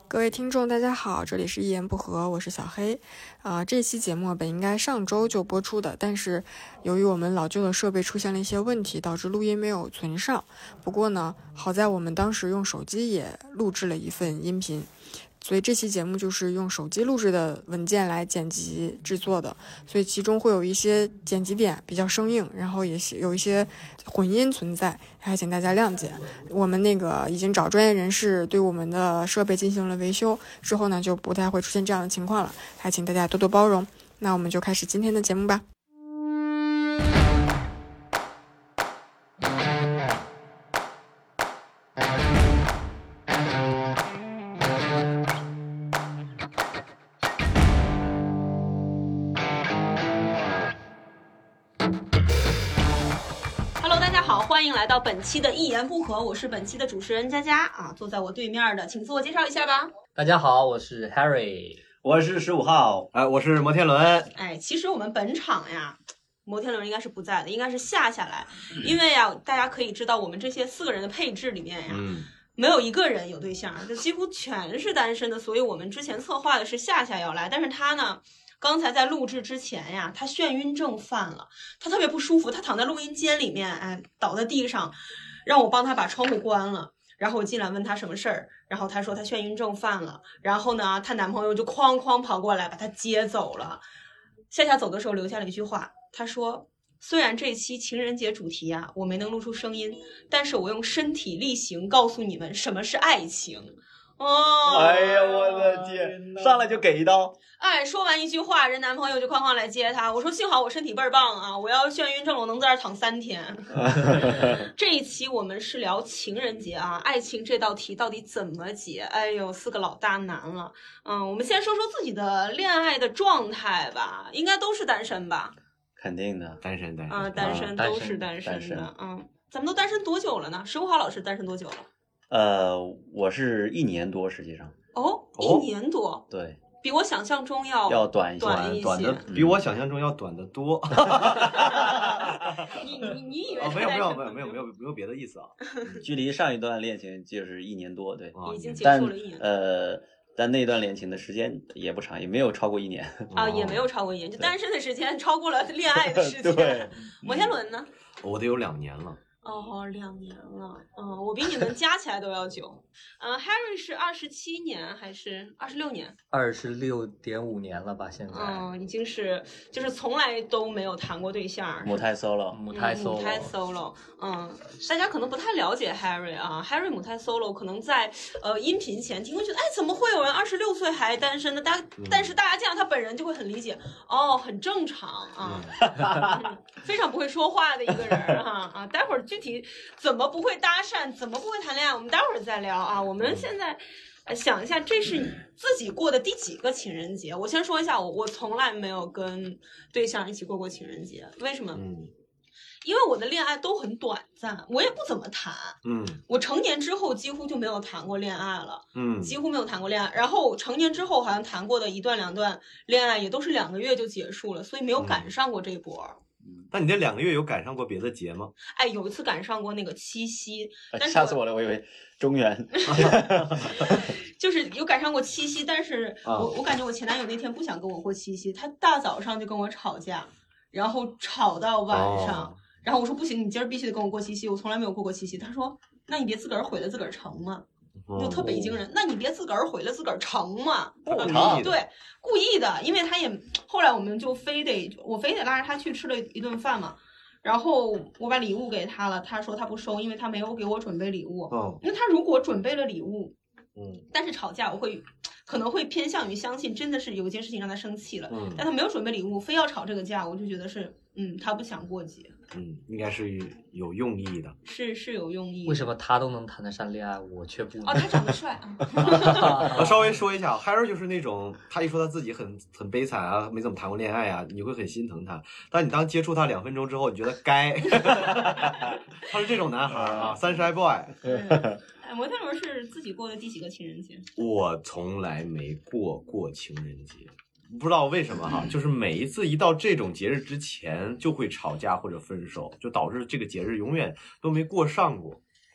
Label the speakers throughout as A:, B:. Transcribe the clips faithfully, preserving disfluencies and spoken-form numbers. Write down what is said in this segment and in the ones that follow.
A: 各位听众大家好，这里是一言不合，我是小黑。呃，这期节目本应该上周就播出的，但是由于我们老旧的设备出现了一些问题，导致录音没有存上。不过呢，好在我们当时用手机也录制了一份音频，所以这期节目就是用手机录制的文件来剪辑制作的，所以其中会有一些剪辑点比较生硬，然后也是有一些混音存在，还请大家谅解。我们那个已经找专业人士对我们的设备进行了维修，之后呢就不太会出现这样的情况了，还请大家多多包容。那我们就开始今天的节目吧。
B: 欢迎来到本期的一言不合，我是本期的主持人佳佳啊，坐在我对面的，请自我介绍一下吧。
C: 大家好，我是 Harry，
D: 我是十五号，哎，我是摩天轮。
B: 哎，其实我们本场呀，摩天轮应该是不在的，应该是下下来，因为呀，大家可以知道我们这些四个人的配置里面呀，嗯，没有一个人有对象，就几乎全是单身的，所以我们之前策划的是夏夏要来，但是他呢。刚才在录制之前呀，他眩晕症犯了，他特别不舒服，他躺在录音间里面，哎，倒在地上，让我帮他把窗户关了。然后我进来问他什么事儿，然后他说他眩晕症犯了，然后呢，她男朋友就哐哐跑过来把他接走了。夏夏走的时候留下了一句话，他说：“虽然这期情人节主题呀，我没能录出声音，但是我用身体力行告诉你们什么是爱情。”哦，
D: 哎呀，我的天，上来就给一刀。
B: 哎，说完一句话，人男朋友就哐哐来接他。我说幸好我身体倍儿棒啊，我要眩晕症我能在这儿躺三天。这一期我们是聊情人节啊，爱情这道题到底怎么解？哎呦，四个老大难了。嗯，我们先说说自己的恋爱的状态吧，应该都是单身吧？
D: 肯定的，单身单身
B: 啊，单身都是单身的。嗯，咱们都单身多久了呢？十五号老师单身多久了？
D: 呃，我是一年多，实际上。
B: 哦，一年多。
D: 哦、对。
B: 比我想象中要
D: 要短一
B: 些，短一些，
E: 短的比我想象中要短得多。
B: 你你你以为、
E: 哦？没有没有没有没有没有没有别的意思啊。
D: 距离上一段恋情就是一年多，对，
B: 已经结束了一年。
D: 呃，但那段恋情的时间也不长，也没有超过一年
B: 啊，也没有超过一年，就单身的时间超过了恋爱的时间。
D: 对，
B: 摩天轮呢？
E: 我得有两年了。
B: 哦，两年了，嗯，我比你们加起来都要久。嗯 ，Harry 是二十七年还是二十六年？
C: 二十六点五年了吧？现在，
B: 嗯，已经是就是从来都没有谈过对象，
D: 母胎 solo，
C: 母胎 solo，
B: 母胎 solo。嗯，大家可能不太了解 Harry 啊 ，Harry 母胎 solo 可能在呃音频前听会觉得，哎，怎么会有人二十六岁还单身的？大，但是大家见到他本人就会很理解，哦，很正常啊，嗯、非常不会说话的一个人哈啊，待会儿具体怎么不会搭讪，怎么不会谈恋爱，我们待会儿再聊啊。我们现在想一下，这是你自己过的第几个情人节？我先说一下，我我从来没有跟对象一起过过情人节，为什么？
E: 嗯，
B: 因为我的恋爱都很短暂，我也不怎么谈。
E: 嗯，
B: 我成年之后几乎就没有谈过恋爱了，
E: 嗯，
B: 几乎没有谈过恋爱。然后成年之后好像谈过的一段两段恋爱也都是两个月就结束了，所以没有赶上过这波。
E: 嗯那你这两个月有赶上过别的节吗？
B: 哎，有一次赶上过那个七夕，但是
D: 吓死我了，我以为中元，
B: 就是有赶上过七夕，但是我、啊、我感觉我前男友那天不想跟我过七夕，他大早上就跟我吵架，然后吵到晚上，哦、然后我说不行，你今儿必须得跟我过七夕，我从来没有过过七夕。他说，那你别自个儿毁了自个儿成嘛。就特北京人，那你别自个儿毁了自个儿成嘛，
E: 故意
B: 对，故意的，因为他也后来我们就非得我非得拉着他去吃了一顿饭嘛，然后我把礼物给他了，他说他不收，因为他没有给我准备礼物，
E: 嗯，
B: 因为他如果准备了礼物，
E: 嗯，
B: 但是吵架我会可能会偏向于相信真的是有一件事情让他生气了，
E: 嗯，
B: 但他没有准备礼物，非要吵这个架，我就觉得是嗯他不想过节。
E: 嗯，应该是有用意的，
B: 是是有用意的。
C: 为什么他都能谈得上恋爱，我却不能？
B: 哦，他长得帅啊！
E: 我稍微说一下 ，Harry 就是那种，他一说他自己很很悲惨啊，没怎么谈过恋爱啊，你会很心疼他。但你当接触他两分钟之后，你觉得该，他是这种男孩啊 ，Sunshine Boy。
B: 哎，摩天轮是自己过的第几个情人节？
E: 我从来没过过情人节。不知道为什么哈，就是每一次一到这种节日之前就会吵架或者分手，就导致这个节日永远都没过上过。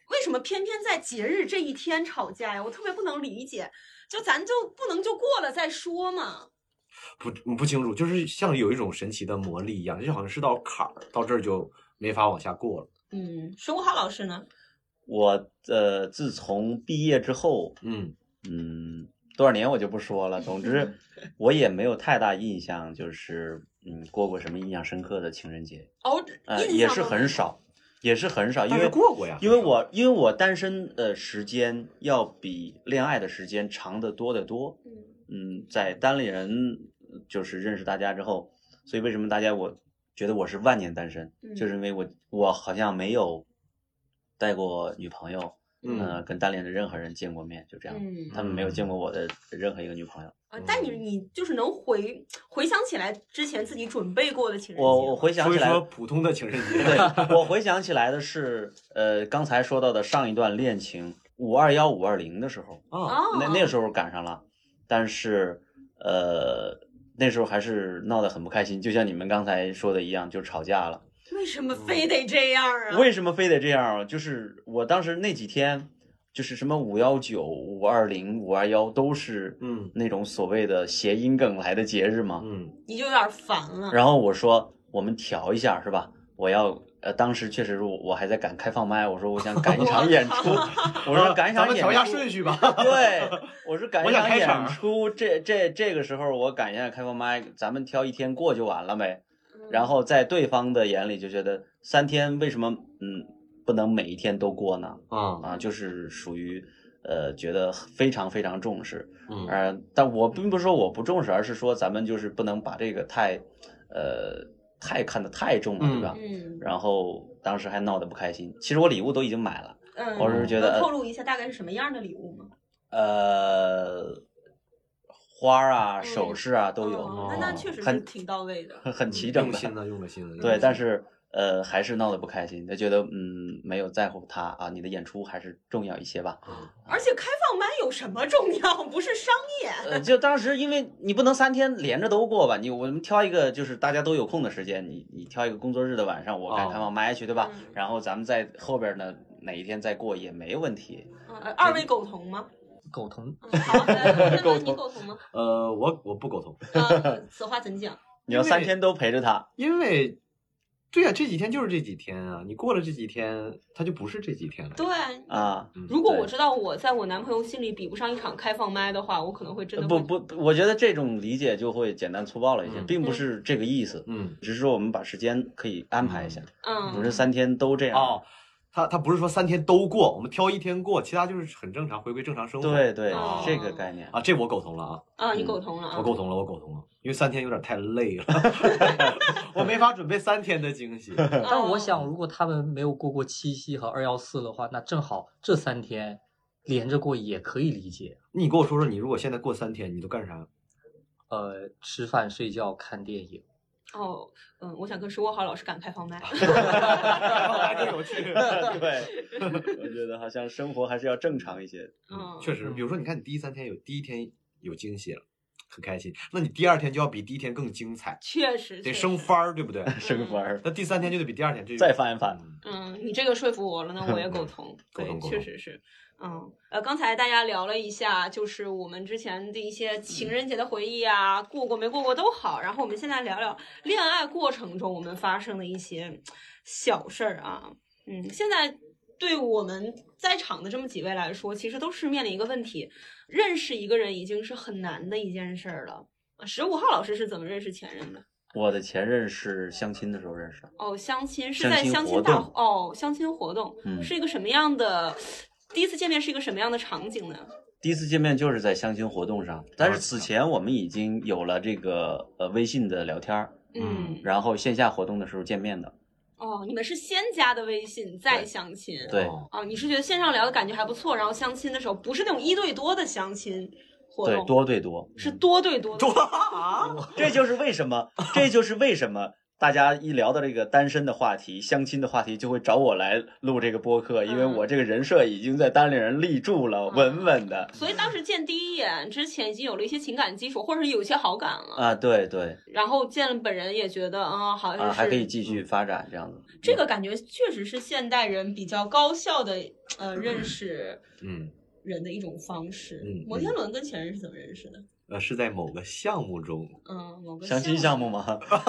B: 为什么偏偏在节日这一天吵架呀？我特别不能理解，就咱就不能就过了再说嘛？
E: 不不清楚，就是像有一种神奇的魔力一样，就好像是到坎儿，到这儿就没法往下过了。
B: 嗯，水果好老师呢？
D: 我呃，自从毕业之后，
E: 嗯
D: 嗯，多少年我就不说了。总之，我也没有太大印象，就是嗯，过过什么印象深刻的情人节。
B: 哦，
D: 呃，也是很少，也是很少，因为
E: 过过呀，
D: 因为我因为我单身的时间要比恋爱的时间长得多得多。嗯，在单立人就是认识大家之后，所以为什么大家我觉得我是万年单身，
B: 嗯、
D: 就是因为我我好像没有带过女朋友，
E: 嗯、
D: 呃，跟单立人的任何人见过面，就这样，
B: 嗯、
D: 他们没有见过我的任何一个女朋友。
B: 啊，但你你就是能回回想起来之前自己准备过的情人节，
D: 我我回想起来，
E: 说普通的情人节，
D: 对，我回想起来的是，呃，刚才说到的上一段恋情，五二幺五二零的时候，
E: 啊，
D: 那那时候赶上了，但是，呃，那时候还是闹得很不开心，就像你们刚才说的一样，就吵架了。
B: 为什么非得这样啊？
D: 为什么非得这样？就是我当时那几天。就是什么五幺九、五二零、五二幺都是嗯那种所谓的谐音梗来的节日嘛，
B: 嗯，你就有点烦了。
D: 然后我说我们调一下是吧？我要呃，当时确实我我还在赶开放麦，我说我想赶一场演出，我说赶一场演出，咱们
E: 调一下顺序吧。
D: 对，我说赶一场演出，这这这个时候我赶一下开放麦，咱们挑一天过就完了呗。然后在对方的眼里就觉得三天为什么嗯？不能每一天都过呢？啊、嗯、啊，就是属于呃，觉得非常非常重视。嗯，呃，但我并不是说我不重视，而是说咱们就是不能把这个太呃太看得太重了，对吧？
B: 嗯。
D: 然后当时还闹得不开心。其实我礼物都已经买了，
B: 嗯，
D: 我是觉得
B: 能透露一下大概是什么样的礼物吗？
D: 呃，花啊、首饰啊都有。
B: 哦、那那确实是挺到位的，
D: 很很齐整的，
E: 用心的，用了心的。
D: 对，但是。呃，还是闹得不开心，他觉得嗯没有在乎他啊，你的演出还是重要一些吧。
B: 嗯、而且开放麦有什么重要？不是商业。
D: 呃，就当时因为你不能三天连着都过吧，你我们挑一个就是大家都有空的时间，你你挑一个工作日的晚上，我赶开放麦去，对吧？
B: 嗯、
D: 然后咱们在后边呢哪一天再过也没问题。
B: 呃，二位苟同吗？
C: 苟同。
B: 嗯、好，苟同，你苟同吗？
E: 呃，我我不苟同。
B: 呃，此话怎讲？
D: 你要三天都陪着他，
E: 因为。对呀、啊，这几天就是这几天啊！你过了这几天，它就不是这几天了。
B: 对
D: 啊，
B: 如果我知道我在我男朋友心里比不上一场开放麦的话，我可能会真的
D: 不不，我觉得这种理解就会简单粗暴了一些，
E: 嗯、
D: 并不是这个意思。
E: 嗯，
D: 只是说我们把时间可以安排一下。
B: 嗯，
D: 不是三天都这样。
E: 哦，他他不是说三天都过，我们挑一天过，其他就是很正常，回归正常生活。
D: 对对，
B: 哦、
D: 这个概念
E: 啊，这我苟同了啊。
B: 啊，你苟同了、啊
E: 嗯，我苟同了，我苟同了。因为三天有点太累了，我没法准备三天的惊喜。
C: 但我想，如果他们没有过过七夕和二幺四的话，那正好这三天连着过也可以理解。
E: 你跟我说说，你如果现在过三天，你都干啥？
C: 呃，吃饭、睡觉、看电影。
B: 哦，嗯，我想跟石国豪老师赶开放麦，
E: 还更有趣。
D: 对，我觉得好像生活还是要正常一些。
B: 嗯，
E: 确实，比如说，你看你第三天有第一天有惊喜了。很开心，那你第二天就要比第一天更精彩，
B: 确实
E: 得升番儿，对不对？
D: 升番儿，
E: 那第三天就得比第二天这
D: 再翻一翻。
B: 嗯，你这个说服我了，那我也苟同。对，确实是。嗯，呃，刚才大家聊了一下，就是我们之前的一些情人节的回忆啊，过过没过过都好。然后我们现在聊聊恋爱过程中我们发生的一些小事儿啊。嗯，现在对我们在场的这么几位来说，其实都是面临一个问题。认识一个人已经是很难的一件事了。十五号老师是怎么认识前任的？
D: 我的前任是相亲的时候认识的。
B: 哦，相亲是在相亲大哦，相亲活动、嗯、是一个什么样的？第一次见面是一个什么样的场景呢？
D: 第一次见面就是在相亲活动上，但是此前我们已经有了这个呃微信的聊天，
B: 嗯，
D: 然后线下活动的时候见面的。
B: 哦，你们是先加的微信再相亲？
D: 对。
B: 哦，你是觉得线上聊的感觉还不错，然后相亲的时候不是那种一对多的相亲活动，
D: 对，多对多，
B: 是多对多的。
E: 多啊！
D: 这就是为什么，这就是为什么大家一聊到这个单身的话题、相亲的话题，就会找我来录这个播客，因为我这个人设已经在单立人立住了，嗯、稳稳的。
B: 所以当时见第一眼之前已经有了一些情感基础，或者是有一些好感了
D: 啊，对对。
B: 然后见了本人也觉得啊、嗯，好像是、
D: 啊、还可以继续发展这样子。
B: 这个感觉确实是现代人比较高效的呃认识
E: 嗯
B: 人的一种方式。
E: 嗯，
B: 摩天轮跟前任是怎么认识的？
E: 呃，是在某个项目中，
B: 嗯，某个
D: 相亲项目吗？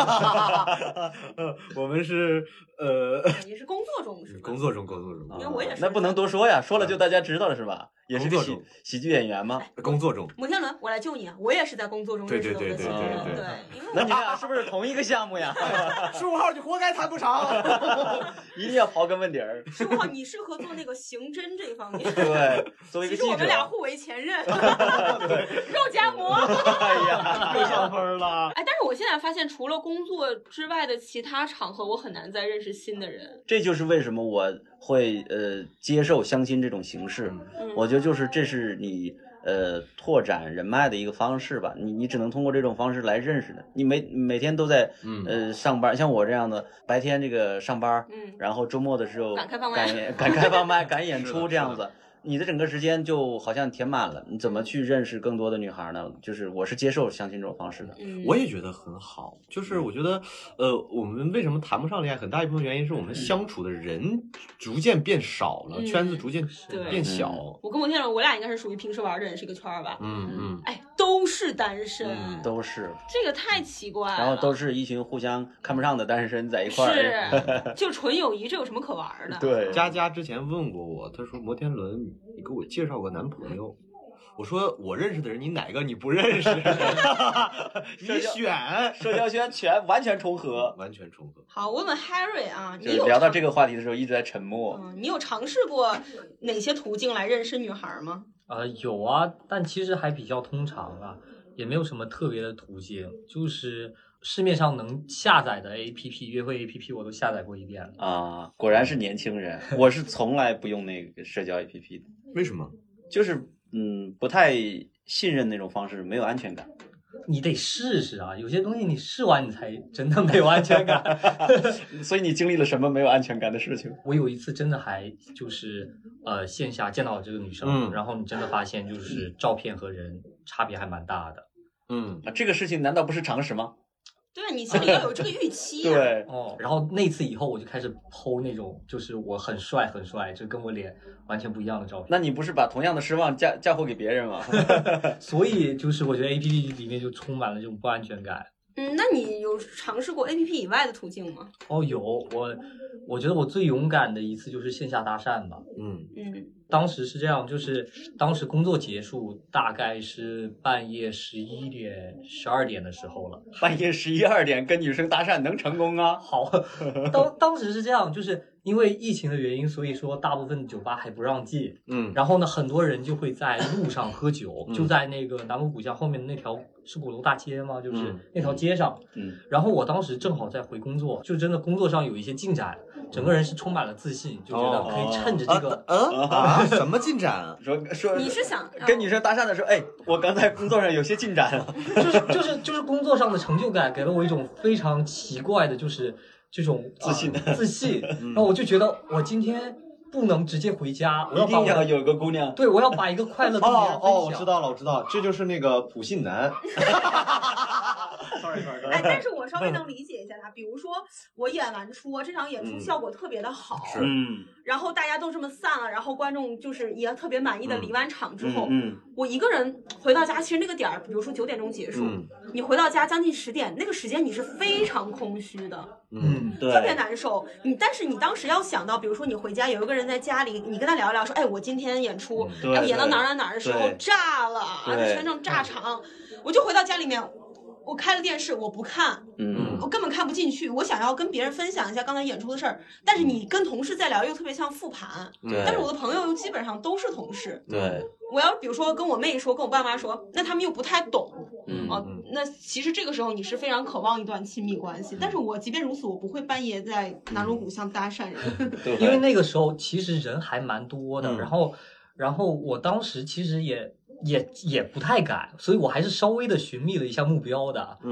E: 我们是呃，
B: 也是工作中是吧？
E: 工作中，工作中，
B: 因为我也是。
D: 那不能多说呀，说了就大家知道了是吧？也是个喜喜剧演员吗？
E: 工作中。
B: 摩天轮，我来救你啊！我也是在工作中认识的我的情人，
E: 对
B: 对。
D: 那你俩是不是同一个项目呀？
E: 十五号就活该谈不上，
D: 一定要刨根问底儿。
B: 十五号，你适合做那个刑侦这一方面。
D: 对，作为一个记者。
B: 其实我们俩互为前任，肉夹馍。
D: 哎呀，
E: 又上分了。
B: 哎，但是我现在发现，除了工作之外的其他场合，我很难再认识新的人。
D: 这就是为什么我会呃接受相亲这种形式。
B: 嗯、
D: 我觉得就是这是你呃拓展人脉的一个方式吧。你你只能通过这种方式来认识的。你每每天都在呃上班，像我这样的白天这个上班，
B: 嗯，
D: 然后周末的时候
B: 赶开放麦，
D: 赶赶开放麦，赶演出这样子。你的整个时间就好像填满了，你怎么去认识更多的女孩呢？就是我是接受相亲这种方式的，
B: 嗯、
E: 我也觉得很好。就是我觉得，呃，我们为什么谈不上恋爱，很大一部分原因是我们相处的人逐渐变少了，
B: 嗯、
E: 圈子逐渐变小。
B: 嗯、我跟摩天轮，我俩应该是属于平时玩的人是一个圈吧？
E: 嗯嗯，
B: 哎，都是单身，
D: 嗯、都是
B: 这个太奇怪了。
D: 然后都是一群互相看不上的单身在一块
B: 儿，是就纯友谊，这有什么可玩的？
D: 对，
E: 佳佳之前问过我，她说摩天轮，你给我介绍个男朋友。我说我认识的人，你哪个你不认识？你选，
D: 社交圈全完全重合，
E: 完全重合。
B: 好，我问 Harry 啊，你
D: 有聊到这个话题的时候一直在沉默。
B: 嗯，你有尝试过哪些途径来认识女孩吗？
C: 呃，有啊，但其实还比较通常啊，也没有什么特别的途径，就是市面上能下载的 A P P 约会 A P P 我都下载过一遍了
D: 啊。果然是年轻人，我是从来不用那个社交 A P P 的。
E: 为什么？
D: 就是嗯，不太信任那种方式，没有安全感。
C: 你得试试啊，有些东西你试完你才真的没有安全感。
D: 所以你经历了什么没有安全感的事情？
C: 我有一次真的还就是呃线下见到这个女生，
E: 嗯、
C: 然后你真的发现就是照片和人差别还蛮大的。
E: 嗯，
D: 啊，这个事情难道不是常识吗？
B: 对，你心里要有这个预期、啊。
D: 对
C: 哦，然后那次以后我就开始 po 那种就是我很帅很帅，就跟我脸完全不一样的照片。
D: 那你不是把同样的失望嫁嫁祸给别人吗？
C: 所以就是我觉得 A P P 里面就充满了这种不安全感。
B: 嗯，那你有尝试过 A P P 以外的途径吗？
C: 哦，有，我我觉得我最勇敢的一次就是线下搭讪吧。
E: 嗯
B: 嗯，
C: 当时是这样，就是当时工作结束大概是半夜十一点、十二点的时候了。
D: 半夜十一二点跟女生搭讪能成功啊？
C: 好，当当时是这样，就是因为疫情的原因，所以说大部分酒吧还不让进。
E: 嗯，
C: 然后呢，很多人就会在路上喝酒，
E: 嗯、
C: 就在那个南锣鼓巷后面的那条是鼓楼大街吗？就是、
E: 嗯、
C: 那条街上。
D: 嗯，
C: 然后我当时正好在回工作，就真的工作上有一些进展，整个人是充满了自信，就觉得可以趁着这个。
E: 嗯、哦、啊, 啊什么进展？
D: 说说
B: 你是想
D: 跟女生搭讪的时候，哎，我刚才工作上有些进展了，
C: 就是就是就是工作上的成就感给了我一种非常奇怪的，就是这种
D: 自信、
C: 呃、自信，然后我就觉得我今天不能直接回家，我要把我
D: 一定要有个姑娘，
C: 对，我要把一个快乐跟别人分享。
E: 哦哦，我知道了，我知道，这就是那个普信男。sorry sorry。
B: 哎，但是我稍微能理解一下他，比如说我演完出，这场演出效果特别的好，
D: 嗯，
B: 然后大家都这么散了，然后观众就是也特别满意的离完场之后，
D: 嗯，
B: 我一个人回到家，其实那个点儿，比如说九点钟结束，
E: 嗯、
B: 你回到家将近十点，那个时间你是非常空虚的，
E: 嗯，
D: 对，
B: 特别难受。你但是你当时要想到，比如说你回家有一个人在家里，你跟他聊一聊，说，哎，我今天演出，
D: 嗯、
B: 哎，演到哪儿哪儿哪儿的时候炸了，全场炸场，我就回到家里面。我开了电视，我不看，
D: 嗯，
B: 我根本看不进去。我想要跟别人分享一下刚才演出的事儿，但是你跟同事在聊，又特别像复盘。
D: 对，
B: 但是我的朋友又基本上都是同事。
D: 对，
B: 我要比如说跟我妹说，跟我爸妈说，那他们又不太懂。
D: 嗯
B: 啊，那其实这个时候你是非常渴望一段亲密关系，但是我即便如此，我不会半夜在南锣鼓巷搭讪人，
D: 对，
C: 因为那个时候其实人还蛮多的，
E: 嗯、
C: 然后，然后我当时其实也。也也不太敢，所以我还是稍微的寻觅了一下目标的，
E: 嗯，
C: 就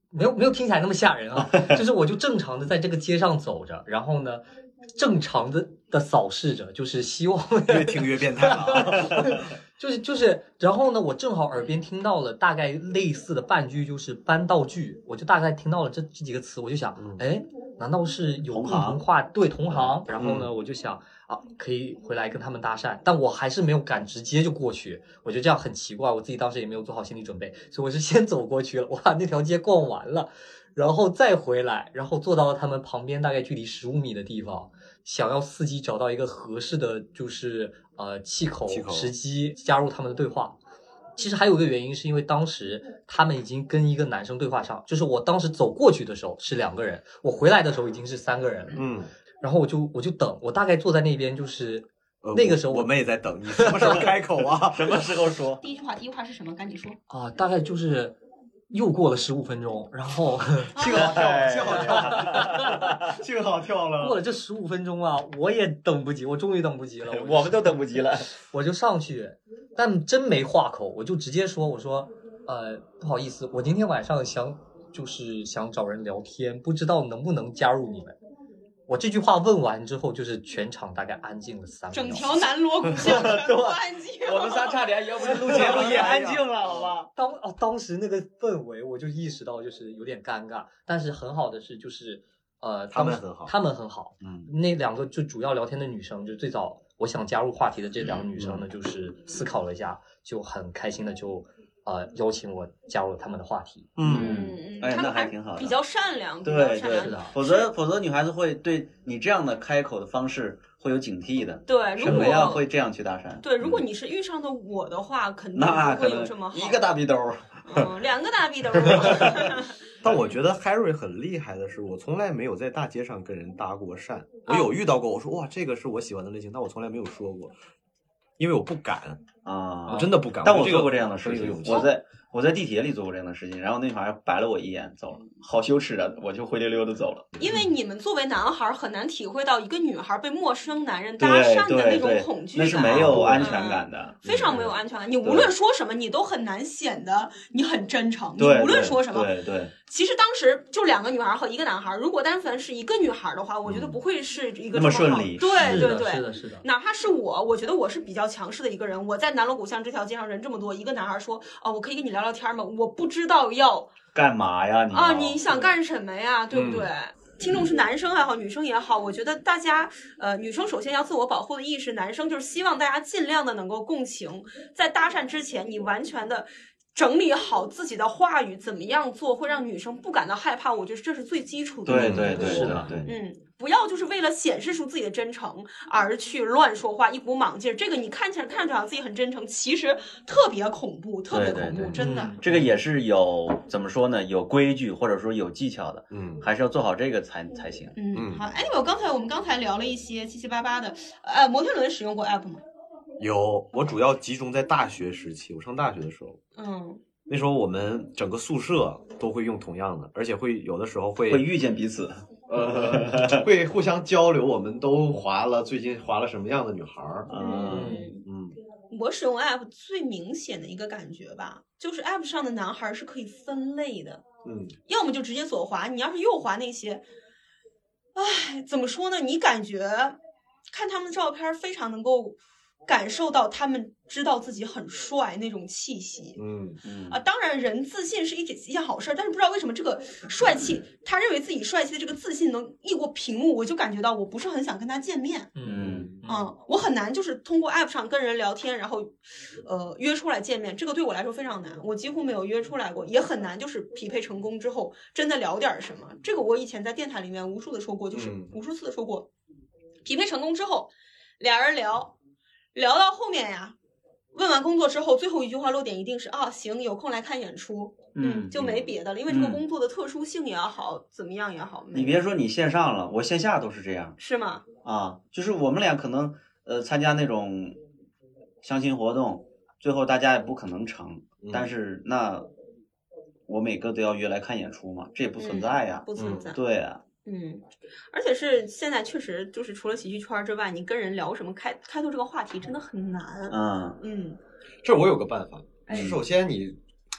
C: 没有没有听起来那么吓人啊，就是我就正常的在这个街上走着，然后呢，正常的的扫视着，就是希望
E: 越听越变态了。
C: 就是就是，然后呢，我正好耳边听到了大概类似的半句，就是搬道具，我就大概听到了这这几个词，我就想，哎、嗯，难道是有共同话对同行？然后呢，嗯、我就想啊，可以回来跟他们搭讪，但我还是没有敢直接就过去，我觉得这样很奇怪，我自己当时也没有做好心理准备，所以我是先走过去了，我把那条街逛完了，然后再回来，然后坐到了他们旁边大概距离十五米的地方。想要伺机找到一个合适的，就是呃气口时机加入他们的对话。其实还有一个原因，是因为当时他们已经跟一个男生对话上，就是我当时走过去的时候是两个人，我回来的时候已经是三个人了。嗯，然后我就我就等，我大概坐在那边，就是那个时候
E: 我, 我们也在等你什么时候开口啊？
D: 什么时候说？
B: 第一句话，第一句话是什么？赶紧说
C: 啊！大概就是。又过了十五分钟，然后
E: 幸好跳了，幸好跳了，幸好跳了。
C: 过了这十五分钟啊，我也等不及，我终于等不及了，
D: 我, 我们都等不及了。
C: 我就上去，但真没话口，我就直接说，我说，呃，不好意思，我今天晚上想就是想找人聊天，不知道能不能加入你们。我这句话问完之后，就是全场大概安静了三秒，
B: 整条南锣鼓巷都安静。
D: 我们仨差点要不是录节目也安静了，好吧？
C: 当哦，当时那个氛围，我就意识到就是有点尴尬。但是很好的是，就是呃，
E: 他们很好，
C: 他们很好。嗯，那两个就主要聊天的女生，就最早我想加入话题的这两个女生呢，就是思考了一下，就很开心的就。呃，邀请我加入他们的话题。
D: 嗯，哎，那还挺好的，
B: 比较善良，
D: 对对的。否则，否则女孩子会对你这样的开口的方式会有警惕的。
B: 对，
D: 什么呀会这样去搭讪？
B: 对，如果你是遇上的我的话，肯定不会有这么好。
D: 一个大逼兜，
B: 嗯，两个大逼兜。
E: 但我觉得 Harry 很厉害的是，我从来没有在大街上跟人搭过讪。我有遇到过，我说哇，这个是我喜欢的类型，但我从来没有说过。因为我不敢啊，我真的不敢。
D: 但我做过这样的事情，我在我在地铁里做过这样的事情，然后那女孩白了我一眼走了，好羞耻啊！我就灰溜溜的走了。
B: 因为你们作为男孩很难体会到一个女孩被陌生男人搭讪的那种恐惧感，
D: 那是没有安全感的，
B: 嗯、非常没有安全感。你无论说什么，你都很难显得你很真诚。你无论说什么，
D: 对 对, 对。
B: 其实当时就两个女孩和一个男孩，如果单纯是一个女孩的话，我觉得不会是一个
D: 这么顺利。
B: 对对对，
C: 是的，是的。
B: 哪怕是我，我觉得我是比较强势的一个人。我在南锣鼓巷这条街上人这么多，一个男孩说：“哦，我可以跟你聊聊天吗？”我不知道要
D: 干嘛呀？你
B: 啊，你想干什么呀？对不对？嗯、听众是男生也好，女生也好，我觉得大家呃，女生首先要自我保护的意识，男生就是希望大家尽量的能够共情，在搭讪之前，你完全的。整理好自己的话语，怎么样做会让女生不感到害怕？我觉得这是最基础的。
D: 对对对，是的，对。
B: 嗯，不要就是为了显示出自己的真诚而去乱说话，一股莽劲儿。这个你看起来看着好像自己很真诚，其实特别恐怖，特别恐怖，
D: 对对对
B: 真的、
D: 嗯。这个也是有怎么说呢？有规矩或者说有技巧的，嗯，还是要做好这个才才行。
B: 嗯，好。Anyway， 刚才我们刚才聊了一些七七八八的，呃，摩天轮使用过 app 吗？
E: 有，我主要集中在大学时期。我上大学的时候，
B: 嗯，
E: 那时候我们整个宿舍都会用同样的，而且会有的时候会
D: 会遇见彼此，
E: 呃，会互相交流。我们都滑了，最近滑了什么样的女孩儿？
B: 嗯嗯，我使用 app 最明显的一个感觉吧，就是 app 上的男孩是可以分类的，
E: 嗯，
B: 要么就直接左滑，你要是右滑那些，唉，怎么说呢？你感觉看他们的照片非常能够。感受到他们知道自己很帅那种气息，
E: 嗯
B: 嗯啊，当然人自信是一件一件好事，但是不知道为什么这个帅气，他认为自己帅气的这个自信能溢过屏幕，我就感觉到我不是很想跟他见面，
C: 嗯
B: 啊，我很难就是通过 app 上跟人聊天，然后呃约出来见面，这个对我来说非常难，我几乎没有约出来过，也很难就是匹配成功之后真的聊点什么，这个我以前在电台里面无数的说过，就是无数次的说过，匹配成功之后俩人聊。聊到后面呀，问完工作之后，最后一句话落点一定是啊，行，有空来看演出，嗯，就没别的了，因为这个工作的特殊性也好，嗯、怎么样也好，
D: 你别说你线上了，我线下都是这样，
B: 是吗？
D: 啊，就是我们俩可能呃参加那种相亲活动，最后大家也不可能成，嗯、但是那我每个都要约来看演出嘛，这也不存在呀，
B: 嗯、不存在，
D: 嗯、对呀。
B: 嗯，而且是现在确实就是除了喜剧圈之外，你跟人聊什么开开拓这个话题真的很难。
D: 嗯
B: 嗯，
E: 这我有个办法，首先你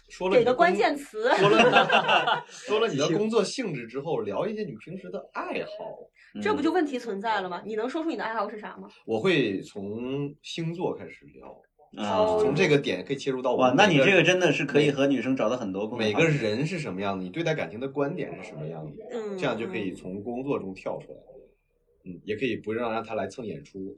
E: 说了
B: 给个关键词，
E: 说了说了你的工作性质之后，聊一些你平时的爱好，
B: 这不就问题存在了吗？你能说出你的爱好是啥吗？
E: 我会从星座开始聊。
D: 啊，
E: 从这个点可以切入到我
D: 哇，那你这个真的是可以和女生找到很多共同
E: 每个人是什么样的，你对待感情的观点是什么样的，
B: 嗯，
E: 这样就可以从工作中跳出来。嗯，也可以不让让他来蹭演出。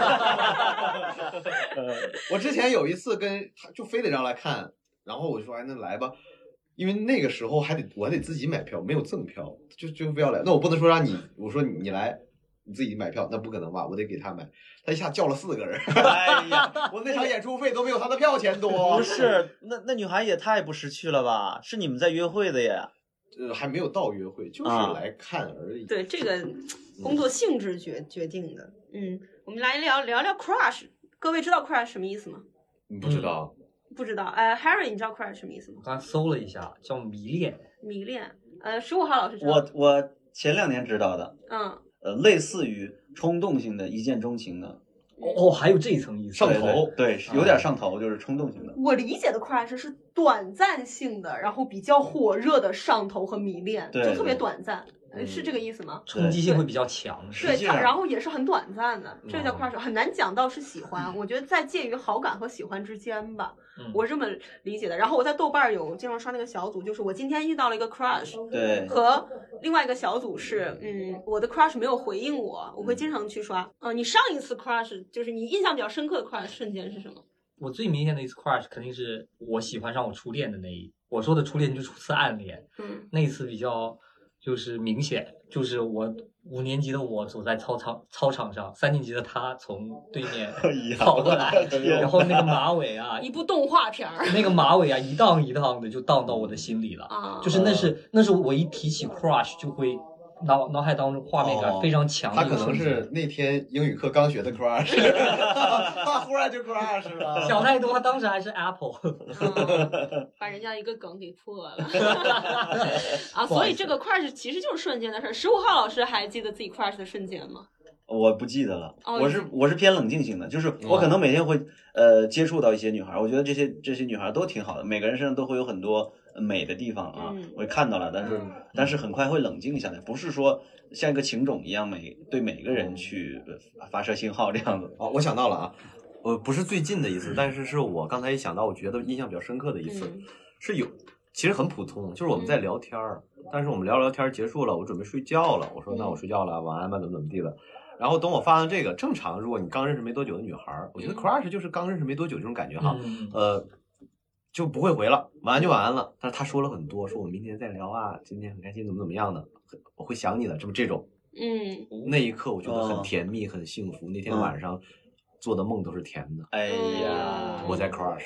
E: 我之前有一次跟他就非得让来看，然后我就说哎那来吧，因为那个时候还得我还得自己买票，没有赠票，就就非要来。那我不能说让你，我说你来。你自己买票那不可能吧？我得给他买，他一下叫了四个人。
D: 哎呀，
E: 我那场演出费都没有他的票钱多。
D: 不是，那那女孩也太不识趣了吧？是你们在约会的呀？
E: 呃，还没有到约会，就是来看而已。
B: 啊、对，这个工作性质决决定的。嗯，我们来聊聊聊 crush。各位知道 crush 什么意思吗？
E: 不知道，
B: 嗯、不知道。呃 ，Harry， 你知道 crush 什么意思吗？
C: 我刚才搜了一下，叫迷恋。
B: 迷恋。呃，十五号老师知道。
D: 我我前两年知道的。
B: 嗯。
D: 呃，类似于冲动性的、一见钟情的。
C: 哦，还有这一层意思，
E: 上头，
D: 对，对有点上头，就是冲动性的。
B: 我理解的 crush 是短暂性的，然后比较火热的上头和迷恋，
D: 对
B: 就特别短暂。
D: 嗯、
B: 是这个意思吗？
C: 冲击性会比较强，
B: 对它，然后也是很短暂的，这叫 crush，、嗯、很难讲到是喜欢。我觉得在介于好感和喜欢之间吧，
C: 嗯、
B: 我这么理解的。然后我在豆瓣有经常刷那个小组，就是我今天遇到了一个 crush，
D: 对，
B: 和另外一个小组是，嗯，我的 crush 没有回应我，我会经常去刷。嗯、呃，你上一次 crush 就是你印象比较深刻的 crush 瞬间是什么？
C: 我最明显的一次 crush 肯定是我喜欢上我初恋的那一，我说的初恋就是初次暗恋，
B: 嗯，
C: 那一次比较。就是明显，就是我五年级的我走在操场操场上，三年级的他从对面跑过来，然后那个马尾啊，
B: 一部动画片儿，
C: 那个马尾啊一荡一荡的就荡到我的心里了，
B: 啊、
C: 就是那是那是我一提起 crush 就会脑脑海当中画面感非常强的、
E: 哦。他可能是那天英语课刚学的 crush， 他忽然就 crush 了。
C: 小太多，他当时还是 Apple，、
B: 嗯、把人家一个梗给破了啊！所以这个 crush 其实就是瞬间的事儿。十五号老师还记得自己 crush 的瞬间吗？
D: 我不记得了，
B: 哦、
D: 我是我是偏冷静型的，就是我可能每天会、嗯、呃接触到一些女孩，我觉得这些这些女孩都挺好的，每个人身上都会有很多美的地方啊，
B: 嗯、
D: 我看到了，但是、嗯、但是很快会冷静下来，不是说像一个情种一样每对每个人去发射信号这样子。
E: 哦，我想到了啊，呃，不是最近的一次，但是是我刚才一想到，我觉得印象比较深刻的一次，
B: 嗯、
E: 是有其实很普通，就是我们在聊天儿、嗯，但是我们聊聊天结束了，我准备睡觉了，我说那我睡觉了，晚安吧，怎么怎么地的。然后等我发完这个，正常，如果你刚认识没多久的女孩，我觉得 crush 就是刚认识没多久这种感觉哈，
C: 嗯、
E: 呃，就不会回了，晚安就晚安了。但是他说了很多，说我明天再聊啊，今天很开心，怎么怎么样的，我会想你的，这么这种，
B: 嗯，
E: 那一刻我觉得很甜蜜，哦、很幸福。那天晚上做的梦都是甜的。
D: 哎呀，
E: 我在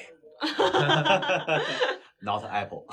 E: crush。Not Apple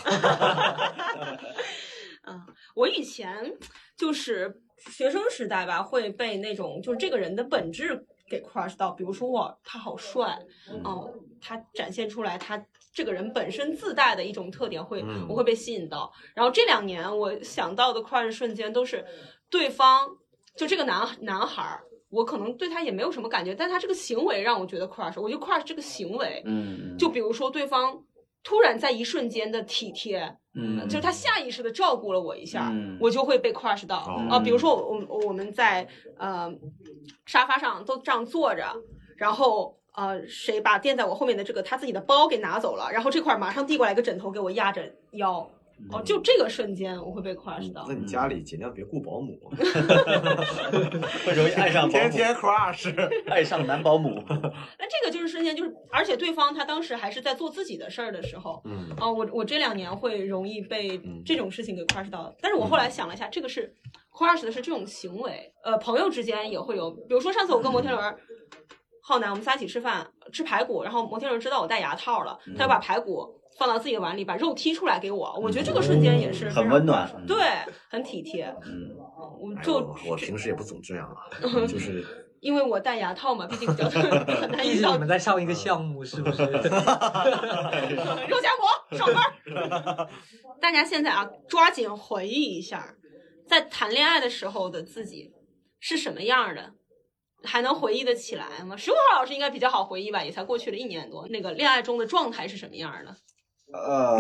B: 嗯，我以前就是学生时代吧，会被那种就是这个人的本质给 crush 到，比如说哇，他好帅，嗯、呃，他展现出来他这个人本身自带的一种特点会，
E: 嗯、
B: 我会被吸引到。然后这两年我想到的 crush 瞬间都是对方就这个男男孩。我可能对他也没有什么感觉，但他这个行为让我觉得 crush， 我就 crush 这个行为，
D: 嗯，
B: 就比如说对方突然在一瞬间的体贴，
D: 嗯，
B: 就是他下意识的照顾了我一下，
D: 嗯，
B: 我就会被 crush 到啊、
E: 嗯
B: 呃。比如说我我们在呃沙发上都这样坐着，然后呃谁把垫在我后面的这个他自己的包给拿走了，然后这块马上递过来一个枕头给我压着腰。哦，就这个瞬间我会被 crush 到。
E: 那你家里尽量别雇保姆，
D: 会容易爱上保姆。
E: 天天 crush，
D: 爱上男保姆。
B: 那这个就是瞬间，就是而且对方他当时还是在做自己的事儿的时候，
E: 嗯，
B: 啊、呃，我我这两年会容易被这种事情给 crush 到。但是我后来想了一下，这个是 crush 的是这种行为，呃，朋友之间也会有，比如说上次我跟摩天轮。浩南，我们仨一起吃饭，吃排骨，然后摩天轮知道我戴牙套了，他就把排骨放到自己的碗里，把肉剔出来给我。我觉得这个瞬间也是
D: 很温暖，
B: 对，很体贴。
D: 嗯，
B: 我就、
E: 哎、我平时也不总这样啊，就是
B: 因为我戴牙套嘛，毕竟比较很难遇到。
C: 你们在上一个项目是不是？肉
B: 夹馍上班。大家现在啊，抓紧回忆一下，在谈恋爱的时候的自己是什么样的。还能回忆得起来吗？十五号老师应该比较好回忆吧，也才过去了一年多。那个恋爱中的状态是什么样的？
D: 呃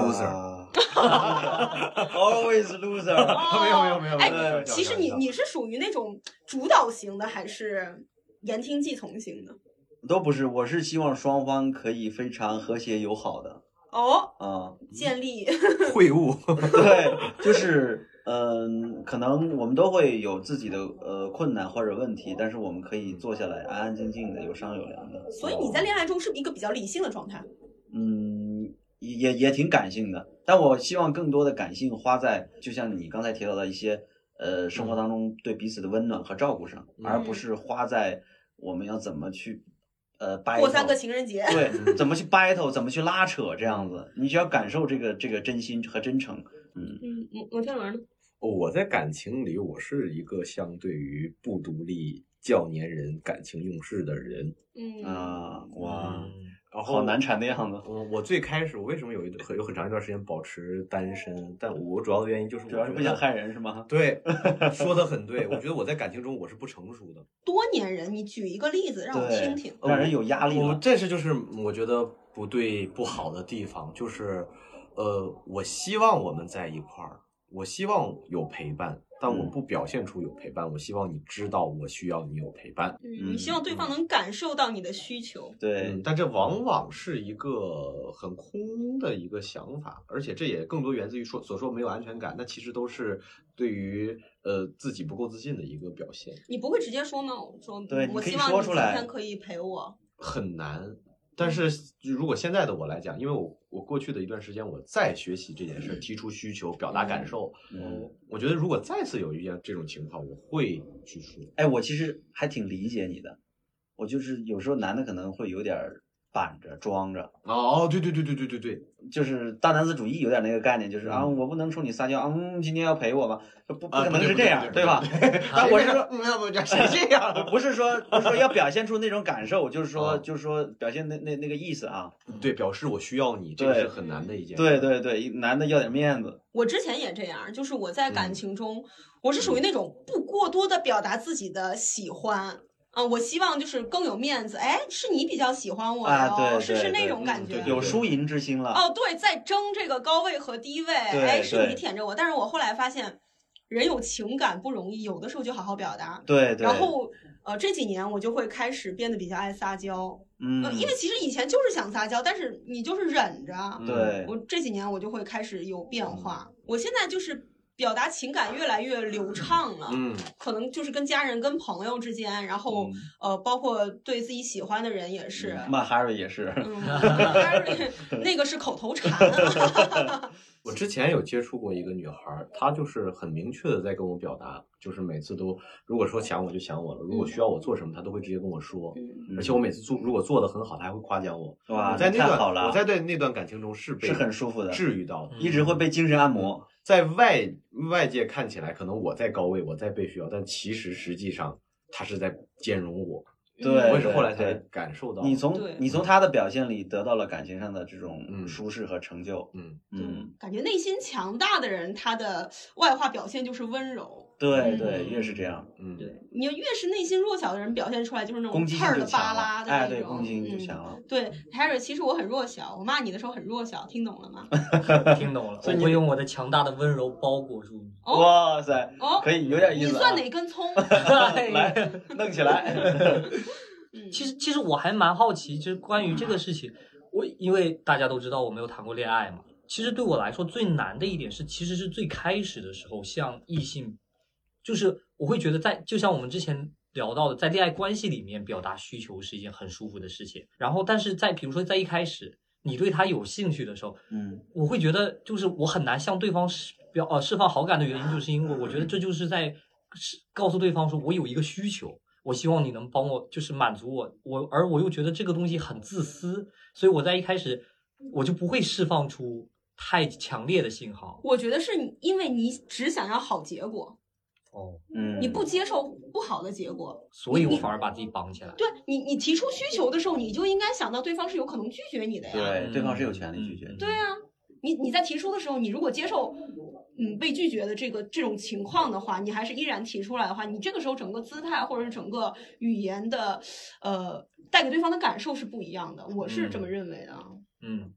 D: ，loser，always loser。
E: 没有没有没有。
B: 哎，其实你你是属于那种主导型的，还是言听计从型的？
D: 都不是，我是希望双方可以非常和谐友好的。
B: 哦，
D: 啊、
B: 嗯，建立
E: 会晤。
D: 对，就是嗯、呃，可能我们都会有自己的呃困难或者问题，但是我们可以坐下来安安静静的，有商有量的。
B: 所以你在恋爱中是一个比较理性的状态。
D: 嗯，也也挺感性的，但我希望更多的感性花在，就像你刚才提到的一些呃生活当中对彼此的温暖和照顾上，
B: 嗯、
D: 而不是花在我们要怎么去。呃，
B: 过三个情人节，
D: 对，怎么去 battle， 怎么去拉扯，这样子，你就要感受这个这个真心和真诚。嗯
B: 嗯，摩天轮呢？
E: 我在感情里，我是一个相对于不独立、较粘人、感情用事的人。
B: 嗯
D: 啊，哇。
E: 嗯然
D: 后好难缠的样子。
E: 我我最开始我为什么有一很有很长一段时间保持单身？但我主要的原因就是
D: 主要是不想害人是吗？
E: 对，说的很对。我觉得我在感情中我是不成熟的。
B: 多粘人，你举一个例子让我听听。
D: 让人有压力了。
E: 这是就是我觉得不对不好的地方，就是呃，我希望我们在一块儿，我希望有陪伴。但我不表现出有陪伴，我希望你知道我需要你有陪伴。
B: 嗯，你希望对方能感受到你的需求。
D: 对、
E: 嗯，但这往往是一个很空的一个想法，而且这也更多源自于说所说没有安全感，那其实都是对于呃自己不够自信的一个表现。
B: 你不会直接说吗？我说，
D: 对，
B: 我希望你今天可以陪我。
E: 很难。但是如果现在的我来讲，因为我我过去的一段时间我在学习这件事，提出需求，表达感受，
D: 嗯，
E: 我觉得如果再次有遇见这种情况，我会去说。
D: 哎，我其实还挺理解你的，我就是有时候男的可能会有点板着装着。
E: 哦，对对对对对对对，
D: 就是大男子主义有点那个概念，就是、嗯、啊，我不能冲你撒娇，嗯，今天要陪我吧，不不可能是这样，
E: 啊、
D: 对, 对, 对, 对, 对吧？
E: 但
D: 我是说，
E: 要不谁这样？
D: 不是说不是说要表现出那种感受，就是说、啊、就是说表现那那那个意思啊。
E: 对，表示我需要你，这个是很难的一件事。
D: 对对对，男的要点面子。
B: 我之前也这样，就是我在感情中，嗯、我是属于那种不过多的表达自己的喜欢。啊、嗯，我希望就是更有面子，哎，是你比较喜欢我
D: 啊，对，
B: 是是那种感觉，
D: 嗯、有输赢之心了。
B: 哦，对，在争这个高位和低位，哎，是你舔着我，但是我后来发现，人有情感不容易，有的时候就好好表达。
D: 对对。
B: 然后，呃，这几年我就会开始变得比较爱撒娇，
D: 嗯、
B: 呃，因为其实以前就是想撒娇，但是你就是忍着。
D: 对。
B: 我这几年我就会开始有变化，嗯、我现在就是。表达情感越来越流畅了，
E: 嗯，
B: 可能就是跟家人、跟朋友之间，然后、嗯、呃，包括对自己喜欢的人也是。
D: 骂 Harry 也是，
B: 嗯 ，Harry 那个是口头禅。
E: 我之前有接触过一个女孩，她就是很明确的在跟我表达，就是每次都如果说想我就想我了，如果需要我做什么，她都会直接跟我说。嗯、而且我每次做如果做的很好，她还会夸奖我。
D: 哇，
E: 我在那
D: 段好了，
E: 我在对那段感情中是被
D: 是很舒服的，
E: 治愈到的，
D: 一直会被精神按摩。
E: 在外外界看起来，可能我在高位，我在被需要，但其实实际上他是在兼容我。
D: 对，
E: 我也是后来才感受到。
D: 你从你从他的表现里得到了感情上的这种舒适和成就。
E: 嗯
B: 嗯，感觉内心强大的人，他的外化表现就是温柔。
D: 对对，越是这样，
E: 嗯，
B: 对，你越是内心弱小的人，表现出来就是那种刺儿的巴拉的那种，
D: 哎，对，攻击性就强了。
B: 对 ，Harry， 其实我很弱小，我骂你的时候很弱小，听懂了吗？
C: 听懂了，我会用我的强大的温柔包裹住你。
B: 哦、
D: 哇塞，
B: 哦，
D: 可以有点意思、啊。
B: 你算哪根葱？
D: 来，弄起来。
C: 其实，其实我还蛮好奇，就是关于这个事情，我因为大家都知道我没有谈过恋爱嘛，其实对我来说最难的一点是，其实是最开始的时候向异性。就是我会觉得在就像我们之前聊到的，在恋爱关系里面表达需求是一件很舒服的事情。然后，但是在比如说在一开始你对他有兴趣的时候，
D: 嗯，
C: 我会觉得就是我很难向对方释表呃释放好感的原因，就是因为我觉得这就是在告诉对方说我有一个需求，我希望你能帮我就是满足我，我而我又觉得这个东西很自私，所以我在一开始我就不会释放出太强烈的信号。
B: 我觉得是因为你只想要好结果。
C: 哦，
D: 嗯，
B: 你不接受不好的结果，
C: 所以我反而把自己绑起来。
B: 对你，你提出需求的时候，你就应该想到对方是有可能拒绝你的呀。
D: 对，对方是有权利拒绝你。
B: 对啊，你你在提出的时候，你如果接受，嗯，被拒绝的这个这种情况的话，你还是依然提出来的话，你这个时候整个姿态或者是整个语言的，呃，带给对方的感受是不一样的。我是这么认为的。
C: 嗯。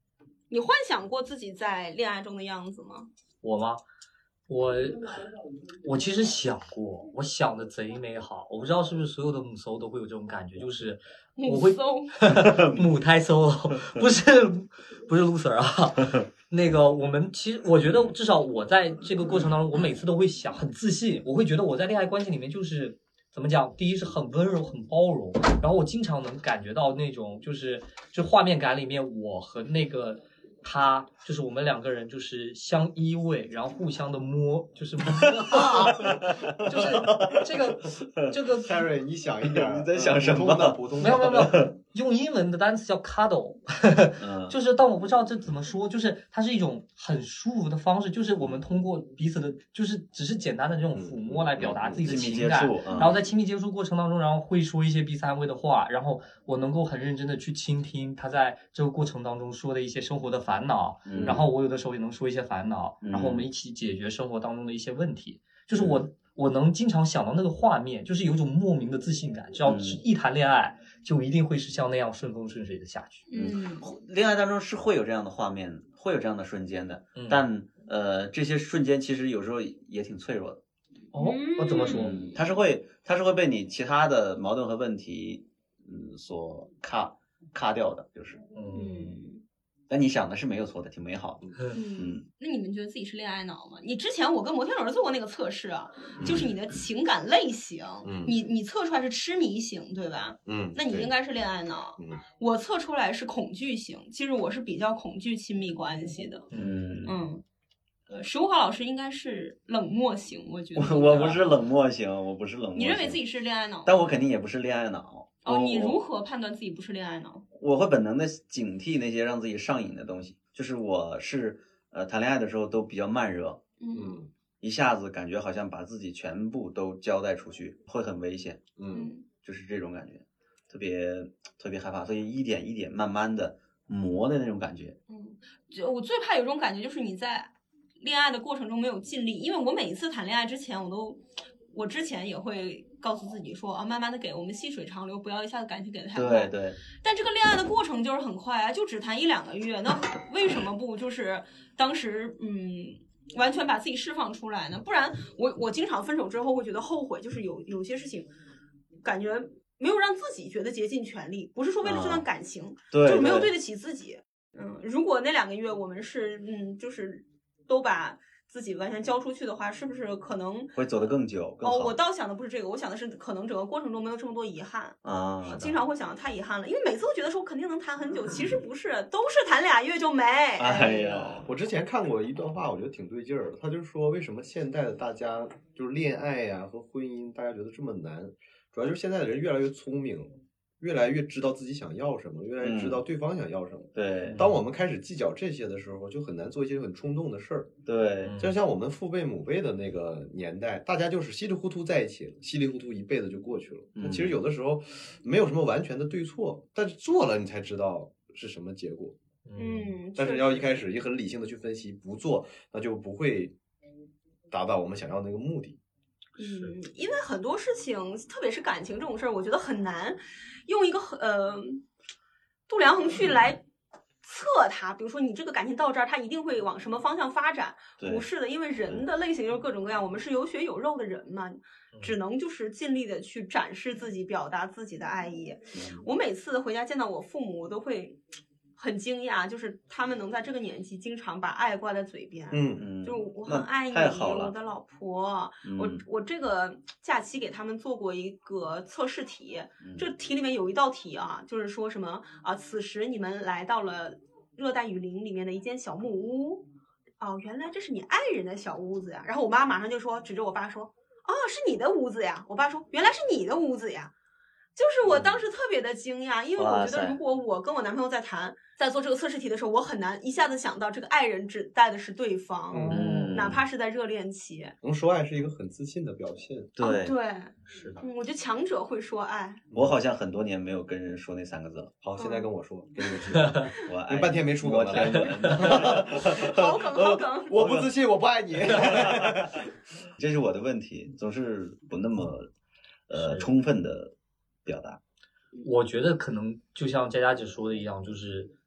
B: 你幻想过自己在恋爱中的样子吗？
C: 我吗？我我其实想过，我想的贼美好。我不知道是不是所有的母搜都会有这种感觉，就是我会母胎 solo， 不是不是 loser 啊。那个我们其实我觉得至少我在这个过程当中，我每次都会想很自信，我会觉得我在恋爱关系里面就是怎么讲，第一是很温柔很包容，然后我经常能感觉到那种就是就画面感里面我和那个他就是我们两个人就是相依偎，然后互相的摸，就是摸，就是这个这个
E: Harry 你想一点，
D: 你在想什么？
E: 普通的，
C: 没有没有没有，用英文的单词叫 cuddle， 就是但我不知道这怎么说，就是它是一种很舒服的方式，就是我们通过彼此的，就是只是简单的这种抚摸来表达自己的情感，
D: 嗯、
C: 然后在亲密接触过程当中，然后会说一些彼此安慰的话，然后我能够很认真的去倾听他在这个过程当中说的一些生活的烦恼，
D: 嗯、
C: 然后我有的时候也能说一些烦恼，
D: 嗯、
C: 然后我们一起解决生活当中的一些问题，就是我。嗯我能经常想到那个画面，就是有一种莫名的自信感。只要一谈恋爱，嗯、就一定会是像那样顺风顺水的下去。
B: 嗯，
D: 恋爱当中是会有这样的画面，会有这样的瞬间的。嗯、但呃，这些瞬间其实有时候也挺脆弱的。
C: 哦，我怎么说？
D: 嗯，它是会，它是会被你其他的矛盾和问题，嗯，所卡卡掉的，就是。
B: 嗯。
D: 但你想的是没有错的，挺美好的。
B: 嗯，嗯那你们觉得自己是恋爱脑吗？你之前我跟摩天轮做过那个测试啊，嗯、就是你的情感类型，嗯、你你测出来是痴迷型，对吧？
E: 嗯，
B: 那你应该是恋爱脑。
E: 嗯，
B: 我测出来是恐惧型，其实我是比较恐惧亲密关系的。
D: 嗯
B: 嗯，呃，石无华老师应该是冷漠型，我觉得。
D: 我我不是冷漠型，我不是冷漠型。
B: 你认为自己是恋爱脑？
D: 但我肯定也不是恋爱脑。
B: 哦，你如何判断自己不是恋爱脑？
D: 我会本能的警惕那些让自己上瘾的东西。就是我是呃谈恋爱的时候都比较慢热，
B: 嗯，
D: 一下子感觉好像把自己全部都交代出去，会很危险，
B: 嗯，
D: 就是这种感觉，特别特别害怕，所以一点一点慢慢的磨的那种感觉。
B: 嗯，就我最怕有种感觉，就是你在恋爱的过程中没有尽力，因为我每一次谈恋爱之前，我都我之前也会告诉自己说啊，慢慢的给，我们细水长流，不要一下子感情给的太快。
D: 对对。
B: 但这个恋爱的过程就是很快啊，就只谈一两个月，那为什么不就是当时嗯完全把自己释放出来呢？不然我我经常分手之后会觉得后悔，就是有有些事情感觉没有让自己觉得竭尽全力，不是说为了这段感情，
D: 啊、对
B: 就没有对得起自己。嗯，如果那两个月我们是嗯就是都把自己完全交出去的话，是不是可能
D: 会走得更久更好？
B: 哦，我倒想的不是这个，我想的是可能整个过程中没有这么多遗憾
D: 啊。
B: 经常会想太遗憾了，因为每次都觉得说我肯定能谈很久，其实不是，都是谈俩月就没。
D: 哎呀，
E: 我之前看过一段话，我觉得挺对劲儿的。他就是说，为什么现代的大家就是恋爱呀、啊、和婚姻，大家觉得这么难，主要就是现在的人越来越聪明。越来越知道自己想要什么，越来越知道对方想要什么。
D: 嗯、对，
E: 当我们开始计较这些的时候，就很难做一些很冲动的事儿。
D: 对，
E: 就像我们父辈母辈的那个年代，大家就是稀里糊涂在一起了，稀里糊涂一辈子就过去了。嗯、其实有的时候没有什么完全的对错，但是做了你才知道是什么结果。
B: 嗯，
E: 但是要一开始也很理性的去分析，不做那就不会达到我们想要的那个目的。
B: 嗯，因为很多事情，特别是感情这种事儿，我觉得很难用一个呃度量衡去来测它。比如说，你这个感情到这儿，它一定会往什么方向发展？不是的，因为人的类型就是各种各样，我们是有血有肉的人嘛，只能就是尽力的去展示自己，表达自己的爱意。我每次回家见到我父母，我都会很惊讶，就是他们能在这个年纪经常把爱挂在嘴边。
E: 嗯嗯，
B: 就是我很爱你，我的老婆。
D: 嗯、
B: 我我这个假期给他们做过一个测试题，
D: 嗯、
B: 这题里面有一道题啊，就是说什么啊，此时你们来到了热带雨林里面的一间小木屋。哦，原来这是你爱人的小屋子呀。然后我妈马上就说，指着我爸说，哦，是你的屋子呀。我爸说，原来是你的屋子呀。就是我当时特别的惊讶，因为我觉得如果我跟我男朋友在谈，在做这个测试题的时候，我很难一下子想到这个爱人指代的是对方，
D: 嗯，
B: 哪怕是在热恋期。
E: 能说爱是一个很自信的表现。
D: 对、
B: 哦、对，
C: 是的、
B: 嗯。我觉得强者会说爱。
D: 我好像很多年没有跟人说那三个字了。
E: 好，现在跟我说，给你个机会。
D: 我爱
E: 你半天没出梗了。
B: 好梗，好梗。
E: 我不自信，我不爱你。
D: 这是我的问题，总是不那么呃充分的表达。
C: 我觉得可能就像佳佳姐说的一样，就是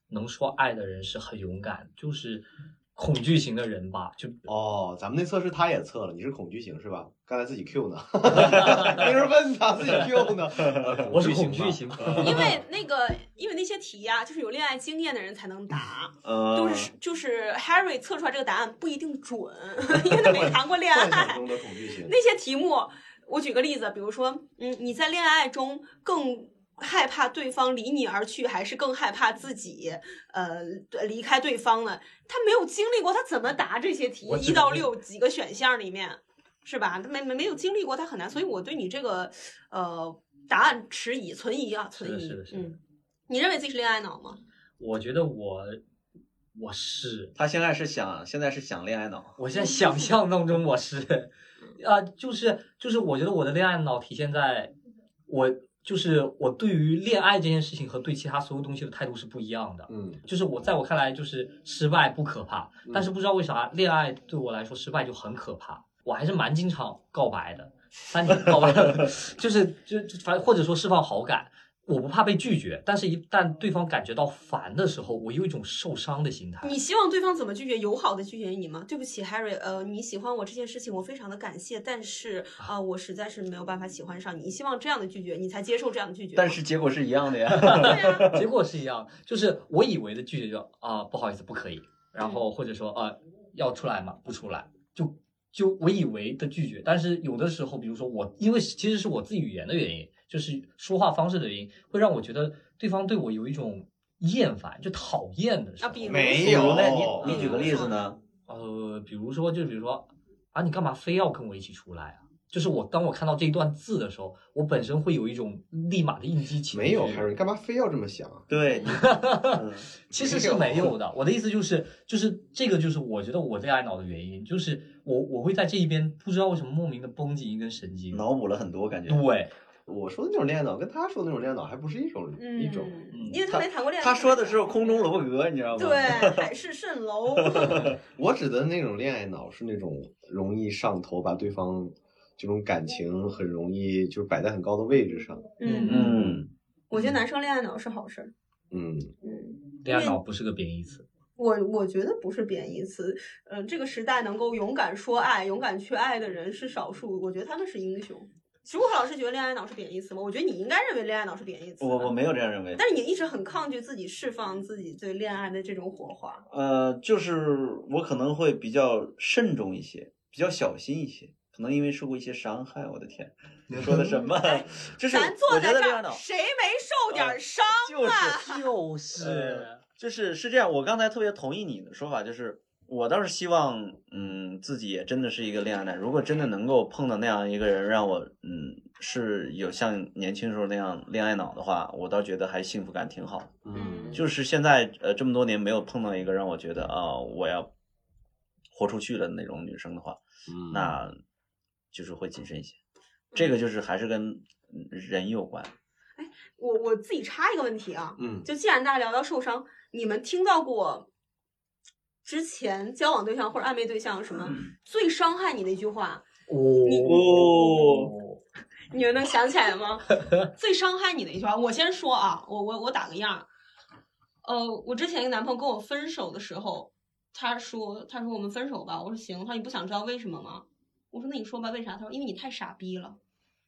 C: 能说爱的人是很勇敢，就是恐惧型的人吧。就
E: 哦，咱们那测试他也测了，你是恐惧型是吧？刚才自己 Q 呢，没人问他自己 Q 呢。
C: 我是恐惧型，
B: 因为那个，因为那些题呀、啊，就是有恋爱经验的人才能答，
D: 呃、
B: 就是就是 Harry 测出来这个答案不一定准，因为他没谈过恋爱。
E: 幻想中的恐惧型。
B: 那些题目，我举个例子，比如说，嗯，你在恋爱中更害怕对方离你而去，还是更害怕自己呃离开对方呢？他没有经历过，他怎么答这些题？一到六几个选项里面，是吧？他没没没有经历过，他很难。所以我对你这个呃答案持疑、存疑啊，存疑。
C: 是的，是的。
B: 嗯，你认为自己是恋爱脑吗？
C: 我觉得我我是。
D: 他现在是想，现在是想恋爱脑。
C: 我现在想象当中我是，啊，就是就是，我觉得我的恋爱脑体现在我。就是我对于恋爱这件事情和对其他所有东西的态度是不一样的。
E: 嗯，
C: 就是我在我看来，就是失败不可怕，
E: 嗯、
C: 但是不知道为啥恋爱对我来说失败就很可怕。我还是蛮经常告白的，三年告白的，就是就就反正或者说释放好感。我不怕被拒绝，但是一旦对方感觉到烦的时候，我有一种受伤的心态。
B: 你希望对方怎么拒绝？友好的拒绝你吗？对不起 Harry， 呃，你喜欢我这件事情我非常的感谢，但是啊、呃，我实在是没有办法喜欢上你。你希望这样的拒绝，你才接受这样的拒绝。
D: 但是结果是一样的呀。
B: 对呀，
C: 结果是一样，就是我以为的拒绝就啊、呃、不好意思不可以，然后或者说啊、呃、要出来吗？不出来，就就我以为的拒绝。但是有的时候，比如说我，因为其实是我自己语言的原因。就是说话方式的原因，会让我觉得对方对我有一种厌烦，就讨厌的时候。
B: 啊，比如
E: 没有，
D: 你你举个例子呢？
C: 呃，比如说，就比如说啊，你干嘛非要跟我一起出来啊？就是我当我看到这一段字的时候，我本身会有一种立马的应激情绪。
E: 没有 Harry， 干嘛非要这么想？
D: 对，
C: 嗯、其实是没有的。我的意思就是，就是这个就是我觉得我恋爱脑的原因，就是我我会在这一边不知道为什么莫名的绷紧一根神经，
D: 脑补了很多感觉。
C: 对。
E: 我说的那种恋爱脑跟他说的那种恋爱脑还不是一种、
B: 嗯、
E: 一种，
B: 因为他没谈过恋爱。
D: 他说的是空中楼阁，你知道吗？
B: 对，海市蜃楼。
E: 我指的那种恋爱脑是那种容易上头，把对方这种感情很容易就是摆在很高的位置上。
B: 嗯
D: 嗯，
B: 我觉得男生恋爱脑是好事。
E: 嗯
B: 嗯，
C: 恋爱脑不是个贬义词。
B: 我我觉得不是贬义词，呃，这个时代能够勇敢说爱、勇敢去爱的人是少数，我觉得他们是英雄。石虎老师觉得恋爱脑是贬义词吗？我觉得你应该认为恋爱脑是贬义词。
D: 我我没有这样认为，
B: 但是你一直很抗拒自己释放自己对恋爱的这种火花。
D: 呃，就是我可能会比较慎重一些，比较小心一些，可能因为受过一些伤害。我的天，你说的什么？就是
B: 咱坐在这儿，
D: 脑
B: 谁没受点伤啊？
C: 呃、就是、
D: 呃、就是是这样。我刚才特别同意你的说法，就是。我倒是希望，嗯，自己也真的是一个恋爱脑。如果真的能够碰到那样一个人，让我，嗯，是有像年轻时候那样恋爱脑的话，我倒觉得还幸福感挺好。
B: 嗯，
D: 就是现在，呃，这么多年没有碰到一个让我觉得啊、呃，我要豁出去的那种女生的话，
E: 嗯，
D: 那就是会谨慎一些。这个就是还是跟人有关。
B: 哎，我我自己插一个问题啊，
E: 嗯，
B: 就既然大家聊到受伤，你们听到过之前交往对象或者暧昧对象什么最伤害你的一句话？你
C: 哦，
B: 你们能想起来吗？最伤害你的一句话，我先说啊，我我我打个样。呃，我之前一个男朋友跟我分手的时候，他说他说我们分手吧，我说行。他说你不想知道为什么吗？我说那你说吧，为啥？他说因为你太傻逼了。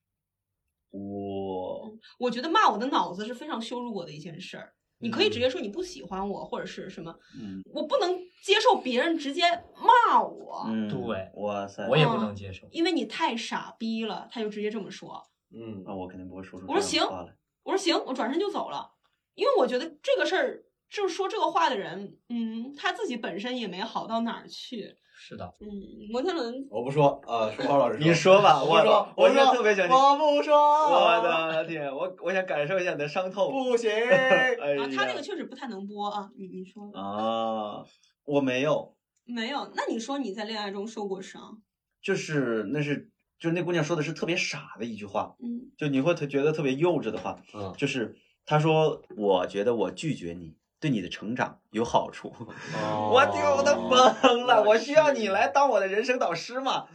D: 我
B: 我觉得骂我的脑子是非常羞辱我的一件事儿。你可以直接说你不喜欢我，或者是什么，
D: 嗯，
B: 我不能接受别人直接骂我，
D: 嗯，
C: 对，
D: 哇塞，
C: 我也不能接受，
B: 因为你太傻逼了，他就直接这么说，
E: 嗯，
D: 那我肯定不会说出
B: 我说行，我说行，我转身就走了，因为我觉得这个事儿，就是说这个话的人，嗯，他自己本身也没好到哪儿去。
C: 是的，
B: 嗯，摩天轮，
E: 我不说，呃，书豪老师说，
D: 你说吧，
E: 我说，
D: 我
E: 说，
D: 特别想，
E: 我不说，
D: 我的天，我我想感受一下你的伤痛，
E: 不行，
D: 哎
B: 啊，他那个确实不太能播啊，你你说
D: 啊，我没有，
B: 没有，那你说你在恋爱中受过伤？
D: 就是那是，就是那姑娘说的是特别傻的一句话，
B: 嗯，
D: 就你会觉得特别幼稚的话，
E: 嗯，
D: 就是她说，我觉得我拒绝你。对你的成长有好处，
E: 哦、
D: 我听我都疯了！我需要你来当我的人生导师嘛？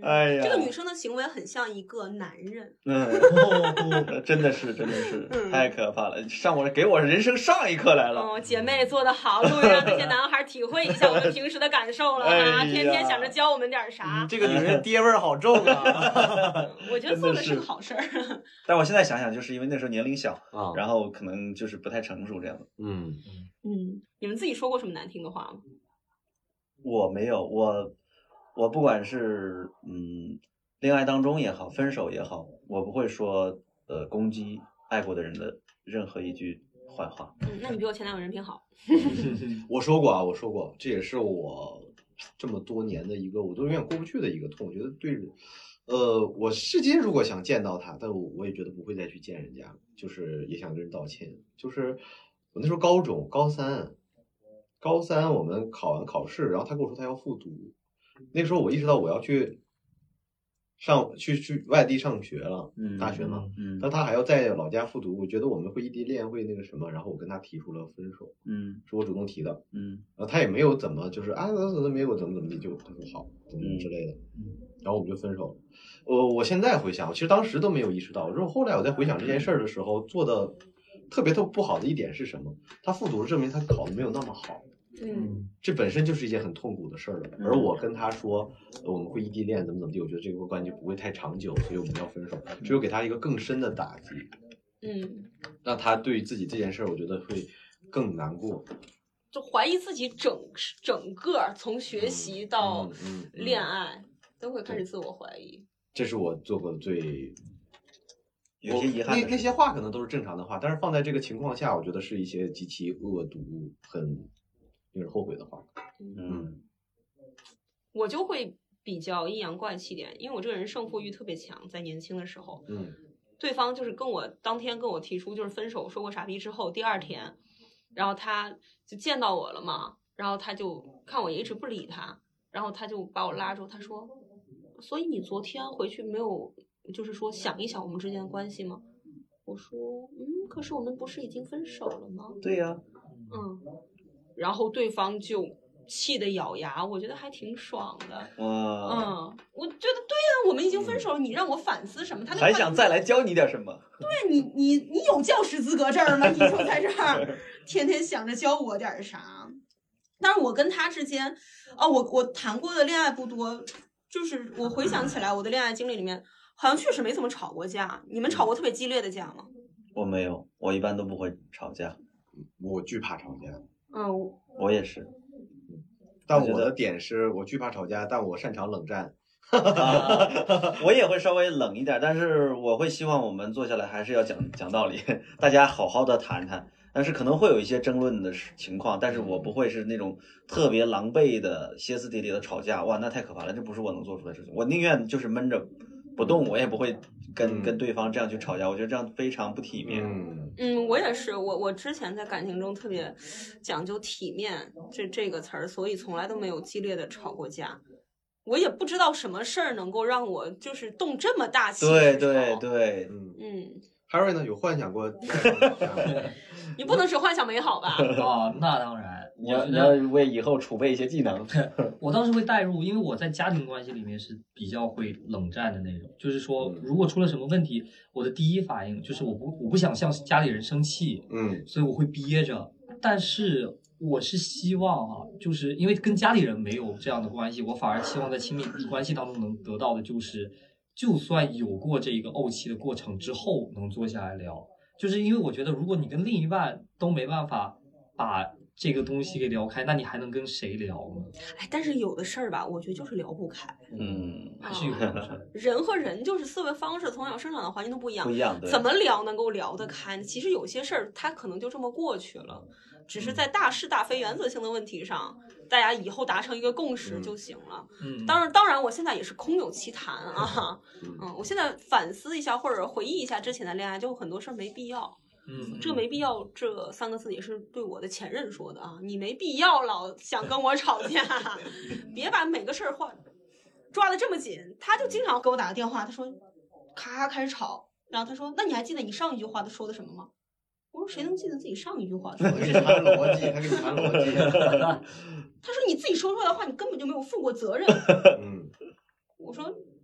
D: 哎呀，
B: 这个女生的行为很像一个男人。
D: 嗯，真的是，真的是、嗯、太可怕了！上我给我人生上一课来了。
B: 哦，姐妹做得好，终于让这些男孩体会一下我们平时的感受了啊！哎、天天想着教我们点啥。
E: 嗯、这个女人爹味儿好重啊！
B: 我觉得做的是个好事儿。
D: 但我现在想想，就是因为那时候年龄小，哦、然后可能就是不太成熟这样的。
E: 嗯
B: 嗯，你们自己说过什么难听的话吗？
D: 我没有，我我不管是嗯恋爱当中也好，分手也好，我不会说呃攻击爱过的人的任何一句坏话。
B: 嗯，那你比我前男友人品好。
E: 我说过啊，我说过，这也是我这么多年的一个我都永远过不去的一个痛。我觉得对，呃，我至今如果想见到他，但我我也觉得不会再去见人家，就是也想跟人道歉。就是我那时候高中高三。高三我们考完考试，然后他跟我说他要复读，那个时候我意识到我要去上去去外地上学了，
D: 嗯、
E: 大学嘛，
D: 嗯，
E: 但他还要在老家复读，我觉得我们会异地恋会那个什么，然后我跟他提出了分手，
D: 嗯，
E: 是我主动提的，
D: 嗯，
E: 然后他也没有怎么就是啊，怎么没有怎么怎么地，就他说好，怎么之类的，
D: 嗯，
E: 然后我们就分手了。我我现在回想，其实当时都没有意识到，然后后来我在回想这件事儿的时候，做的特别特不好的一点是什么？他复读证明他考的没有那么好。
B: 嗯，
E: 这本身就是一件很痛苦的事儿了。而我跟他说我们会异地恋，怎么怎么地，我觉得这个关系不会太长久，所以我们要分手。只有给他一个更深的打击，
B: 嗯，
E: 让他对于自己这件事儿，我觉得会更难过，
B: 就怀疑自己整整个从学习到恋爱、嗯嗯嗯、都会开始自我怀疑。
E: 这是我做过的最
D: 有些遗憾的
E: 那那些话可能都是正常的话，但是放在这个情况下，我觉得是一些极其恶毒、很令人后悔的话。
B: 嗯，我就会比较阴阳怪气点，因为我这个人胜负欲特别强，在年轻的时候，
E: 嗯，
B: 对方就是跟我当天跟我提出就是分手，说过傻逼之后，第二天，然后他就见到我了嘛，然后他就看我也一直不理他，然后他就把我拉住，他说，所以你昨天回去没有就是说想一想我们之间的关系吗？我说，嗯，可是我们不是已经分手了吗？
D: 对呀、啊，
B: 嗯。然后对方就气得咬牙，我觉得还挺爽的。
D: 哇，
B: 嗯，我觉得对呀、啊，我们已经分手了，你让我反思什么？他
D: 还想再来教你点什么？
B: 对你，你你有教师资格证吗？你就在这儿天天想着教我点啥？但是我跟他之间，哦，我我谈过的恋爱不多，就是我回想起来，我的恋爱经历里面，好像确实没怎么吵过架。你们吵过特别激烈的架吗？
D: 我没有，我一般都不会吵架，
E: 我惧怕吵架。
B: 嗯，
D: 我也是，
E: 但我的点是我惧怕吵架，但我擅长冷战。
D: 啊、我也会稍微冷一点，但是我会希望我们坐下来还是要讲讲道理，大家好好的谈谈。但是可能会有一些争论的情况，但是我不会是那种特别狼狈的歇斯底里的吵架，哇，那太可怕了，这不是我能做出来的事情。我宁愿就是闷着不动，我也不会跟、嗯、跟对方这样去吵架，我觉得这样非常不体面。
E: 嗯
B: 嗯，我也是，我我之前在感情中特别讲究体面这这个词儿，所以从来都没有激烈的吵过架。我也不知道什么事儿能够让我就是动这么大气。
D: 对对对，
E: 嗯
B: 嗯。
E: Harry 呢？有幻想过？
B: 你不能只幻想美好吧？
C: 哦，那当然，
D: 你要你要为以后储备一些技能。
C: 我当时会带入，因为我在家庭关系里面是比较会冷战的那种，就是说，如果出了什么问题，我的第一反应就是我不我不想向家里人生气，
E: 嗯，
C: 所以我会憋着。但是我是希望啊，就是因为跟家里人没有这样的关系，我反而期望在亲密关系当中能得到的就是。就算有过这一个怄气的过程之后，能坐下来聊，就是因为我觉得，如果你跟另一半都没办法把这个东西给聊开，那你还能跟谁聊呢？
B: 哎，但是有的事儿吧，我觉得就是聊不开。
D: 嗯，
C: 还是有的事儿。
B: 人和人就是思维方式，从小生长的环境都不一样，
D: 不一样，对。
B: 怎么聊能够聊得开？其实有些事儿，它可能就这么过去了，只是在大是大非、原则性的问题上。大家以后达成一个共识就行了。
C: 嗯，
B: 当然，当然，我现在也是空有其谈啊。嗯，我现在反思一下或者回忆一下之前的恋爱，就很多事儿没必要。
C: 嗯，
B: 这没必要这三个字也是对我的前任说的啊。你没必要老想跟我吵架，别把每个事儿话抓得这么紧。他就经常给我打个电话，他说，咔咔开始吵，然后他说，那你还记得你上一句话他说的什么吗？我说谁能记得自己上一句话说的？
E: 是谈逻辑，他给你谈逻辑。
B: 他说你自己说出来的话，你根本就没有负过责任。
E: 嗯，
B: 我说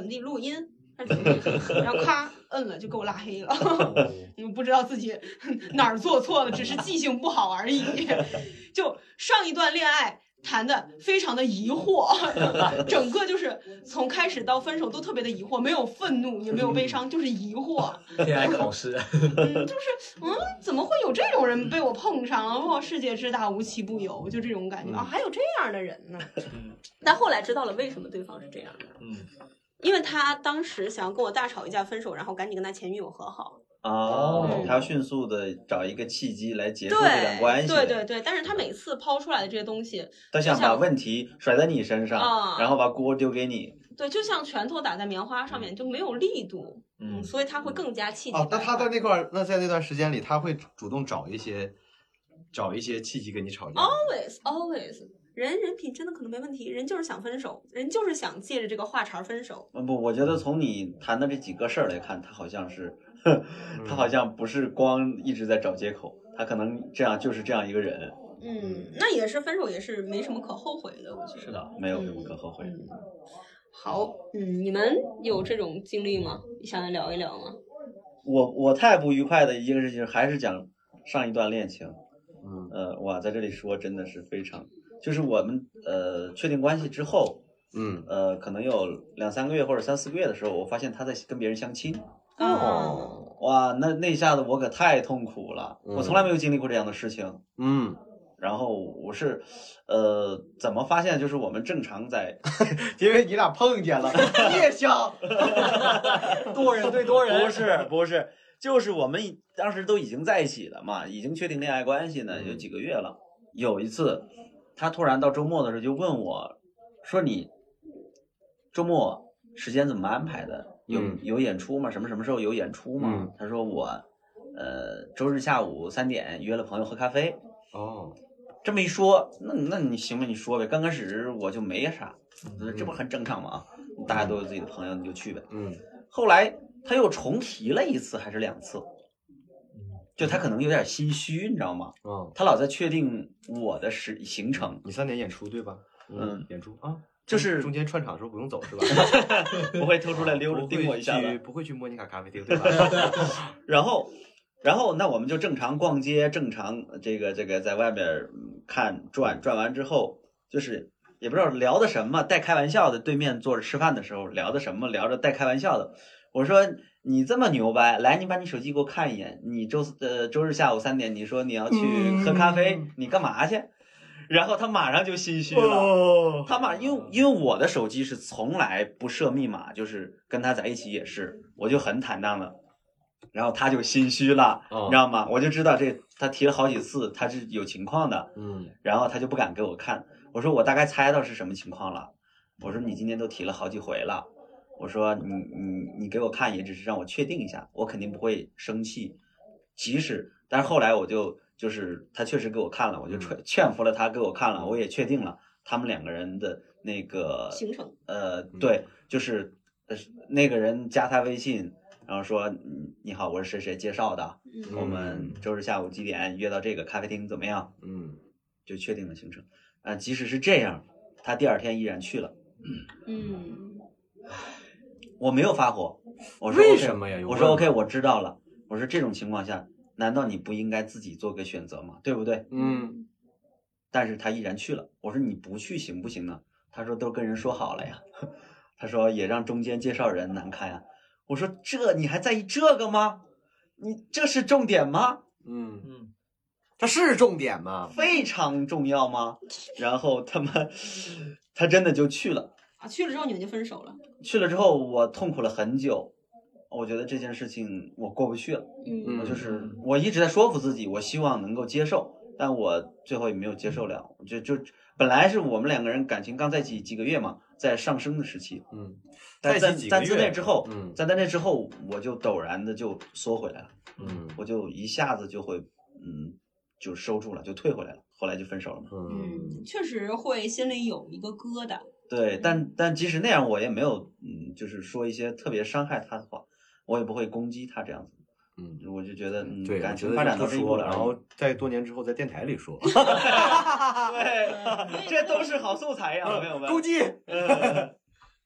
B: 怎么地录音，还是怎么地，然后咔摁了就给我拉黑了。你们不知道自己哪儿做错了，只是记性不好而已。就上一段恋爱谈的非常的疑惑，整个就是从开始到分手都特别的疑惑，没有愤怒也没有悲伤，就是疑惑。
C: 恋爱考试，
B: 嗯，就是嗯，怎么会有这种人被我碰上？哦，世界之大无奇不有，就这种感觉啊，还有这样的人呢。但后来知道了为什么对方是这样的，
C: 嗯，
B: 因为他当时想要跟我大吵一架分手，然后赶紧跟他前女友和好。
D: 哦，
B: 嗯
D: 他要迅速的找一个契机来结束这段关系。
B: 对对对，但是他每次抛出来的这些东西，
D: 他想把问题甩在你身上，
B: 啊、
D: 然后把锅丢给你。
B: 对，就像拳头打在棉花上面就没有力度，
D: 嗯，
B: 嗯，所以他会更加气急。
E: 哦，那他在那块儿，那在那段时间里，他会主动找一些找一些契机跟你吵架。
B: Always, always。人人品真的可能没问题，人就是想分手，人就是想借着这个话茬分手。
D: 不，我觉得从你谈的这几个事儿来看，他好像是，他好像不是光一直在找借口，他可能这样就是这样一个人。
B: 嗯，那也是分手也是没什么可后悔的，我觉得。
D: 是的，没有什么可后悔的。
B: 嗯嗯、好，嗯，你们有这种经历吗？想来聊一聊吗？
D: 我我太不愉快的一个事情，还是讲上一段恋情。
E: 嗯，
D: 呃，哇，在这里说真的是非常。就是我们呃确定关系之后，
E: 嗯，
D: 呃，可能有两三个月或者三四个月的时候，我发现他在跟别人相亲。
B: 哦，
D: 哇，那那一下子我可太痛苦了，
E: 嗯、
D: 我从来没有经历过这样的事情。
E: 嗯，
D: 然后我是，呃，怎么发现？就是我们正常在，
E: 因为你俩碰见了，你也想，
C: 多人对多人，
D: 不是不是，就是我们当时都已经在一起了嘛，已经确定恋爱关系呢，有几个月了。有一次。他突然到周末的时候就问我，说你周末时间怎么安排的？有有演出吗？什么什么时候有演出吗？
E: 嗯、
D: 他说我，呃，周日下午三点约了朋友喝咖啡。
E: 哦，
D: 这么一说，那那你行吧，你说呗。刚开始我就没啥，
E: 嗯、
D: 这不很正常吗？大家都有自己的朋友，你就去呗。
E: 嗯。
D: 后来他又重提了一次还是两次。就他可能有点心虚，你知道吗？
E: 嗯，
D: 他老在确定我的时行程。
E: 你三点演出对吧？
D: 嗯，
E: 演出啊，
D: 就是
E: 中间串场的时候不用走是吧？
D: 不会偷出来溜着盯我一下
E: 子，不会去莫妮卡咖啡厅对吧？
D: 然后，然后那我们就正常逛街，正常这个这个在外边看转转完之后，就是也不知道聊的什么，带开玩笑的。对面坐着吃饭的时候聊的什么，聊着带开玩笑的。我说。你这么牛掰，来，你把你手机给我看一眼。你周呃周日下午三点，你说你要去喝咖啡，嗯、你干嘛去？然后他马上就心虚了。哦、他马因为因为我的手机是从来不设密码，就是跟他在一起也是，我就很坦荡的。然后他就心虚了，哦、你知道吗？我就知道这他提了好几次，他是有情况的。嗯，然后他就不敢给我看。我说我大概猜到是什么情况了。我说你今天都提了好几回了。我说你你你给我看也只是让我确定一下，我肯定不会生气。即使，但是后来我就就是他确实给我看了，我就劝劝服了他给我看了，我也确定了他们两个人的那个
B: 行程。
D: 呃，对，就是呃那个人加他微信，然后说你好，我是谁谁介绍的，嗯、我们周日下午几点约到这个咖啡厅怎么样？嗯，就确定了行程。啊、呃，即使是这样，他第二天依然去了。
B: 嗯。
D: 我没有发火，我说
E: 为什么呀？
D: 我说 OK， 我知道了。我说这种情况下，难道你不应该自己做个选择吗？对不对？
E: 嗯。
D: 但是他依然去了。我说你不去行不行呢？他说都跟人说好了呀。他说也让中间介绍人难堪呀。我说这你还在意这个吗？你这是重点吗？
E: 嗯嗯，这是重点吗？
D: 非常重要吗？然后他们，他真的就去了。
B: 啊，去了之后你们就分手了。
D: 去了之后，我痛苦了很久，我觉得这件事情我过不去了。
B: 嗯，
D: 我就是我一直在说服自己，我希望能够接受，但我最后也没有接受了。就就本来是我们两个人感情刚在一起几个月嘛，在上升的时期。
E: 嗯，
D: 但在在在那之后，
E: 嗯，
D: 在那之后，我就陡然的就缩回来了。
E: 嗯，
D: 我就一下子就会嗯就收住了，就退回来了。后来就分手了嘛。
B: 嗯，确实会心里有一个疙瘩。
D: 对，但但即使那样，我也没有嗯，就是说一些特别伤害他的话，我也不会攻击他这样子。
E: 嗯，
D: 我就觉得嗯，
E: 对，
D: 感情发展到这一步了，
E: 然后在多年之后在电台里说，
D: 对，这都是好素材呀，朋友们。
E: 攻击。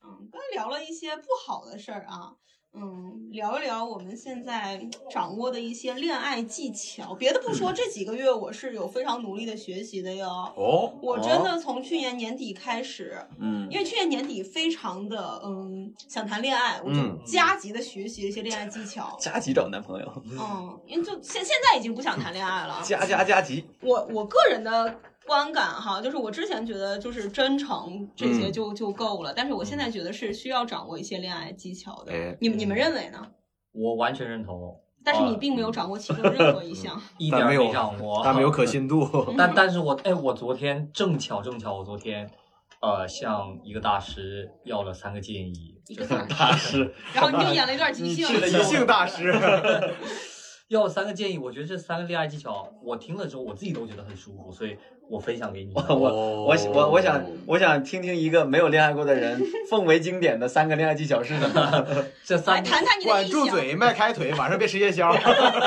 B: 嗯，刚聊了一些不好的事儿啊。嗯，聊一聊我们现在掌握的一些恋爱技巧。别的不说，这几个月我是有非常努力的学习的哟。
E: 哦，
B: 我真的从去年年底开始，
D: 嗯，
B: 因为去年年底非常的嗯想谈恋爱，我就加急的学习一些恋爱技巧，
D: 加急找男朋友。
B: 嗯，因为就现现在已经不想谈恋爱了，
D: 加加加急。
B: 我我个人的观感哈，就是我之前觉得就是真诚这些就、嗯、就够了，但是我现在觉得是需要掌握一些恋爱技巧的。
E: 哎、
B: 你们你们认为呢？
C: 我完全认同。
B: 但是你并没有掌握其中任何一项，
C: 一点没掌握，
E: 但没有可信度。
C: 但但是我哎，我昨天正巧正巧，我昨天呃向一个大师要了三个建议。
B: 一个
D: 大师，
B: 然后你就演了一段即兴，
E: 即兴大师。
C: 要了三个建议，我觉得这三个恋爱技巧，我听了之后我自己都觉得很舒服，所以我分享给你。
D: 我我我我我想我想听听一个没有恋爱过的人奉为经典的三个恋爱技巧是什么？
C: 这三
B: 谈谈你的
E: 管住嘴，迈开腿，晚上别吃夜宵。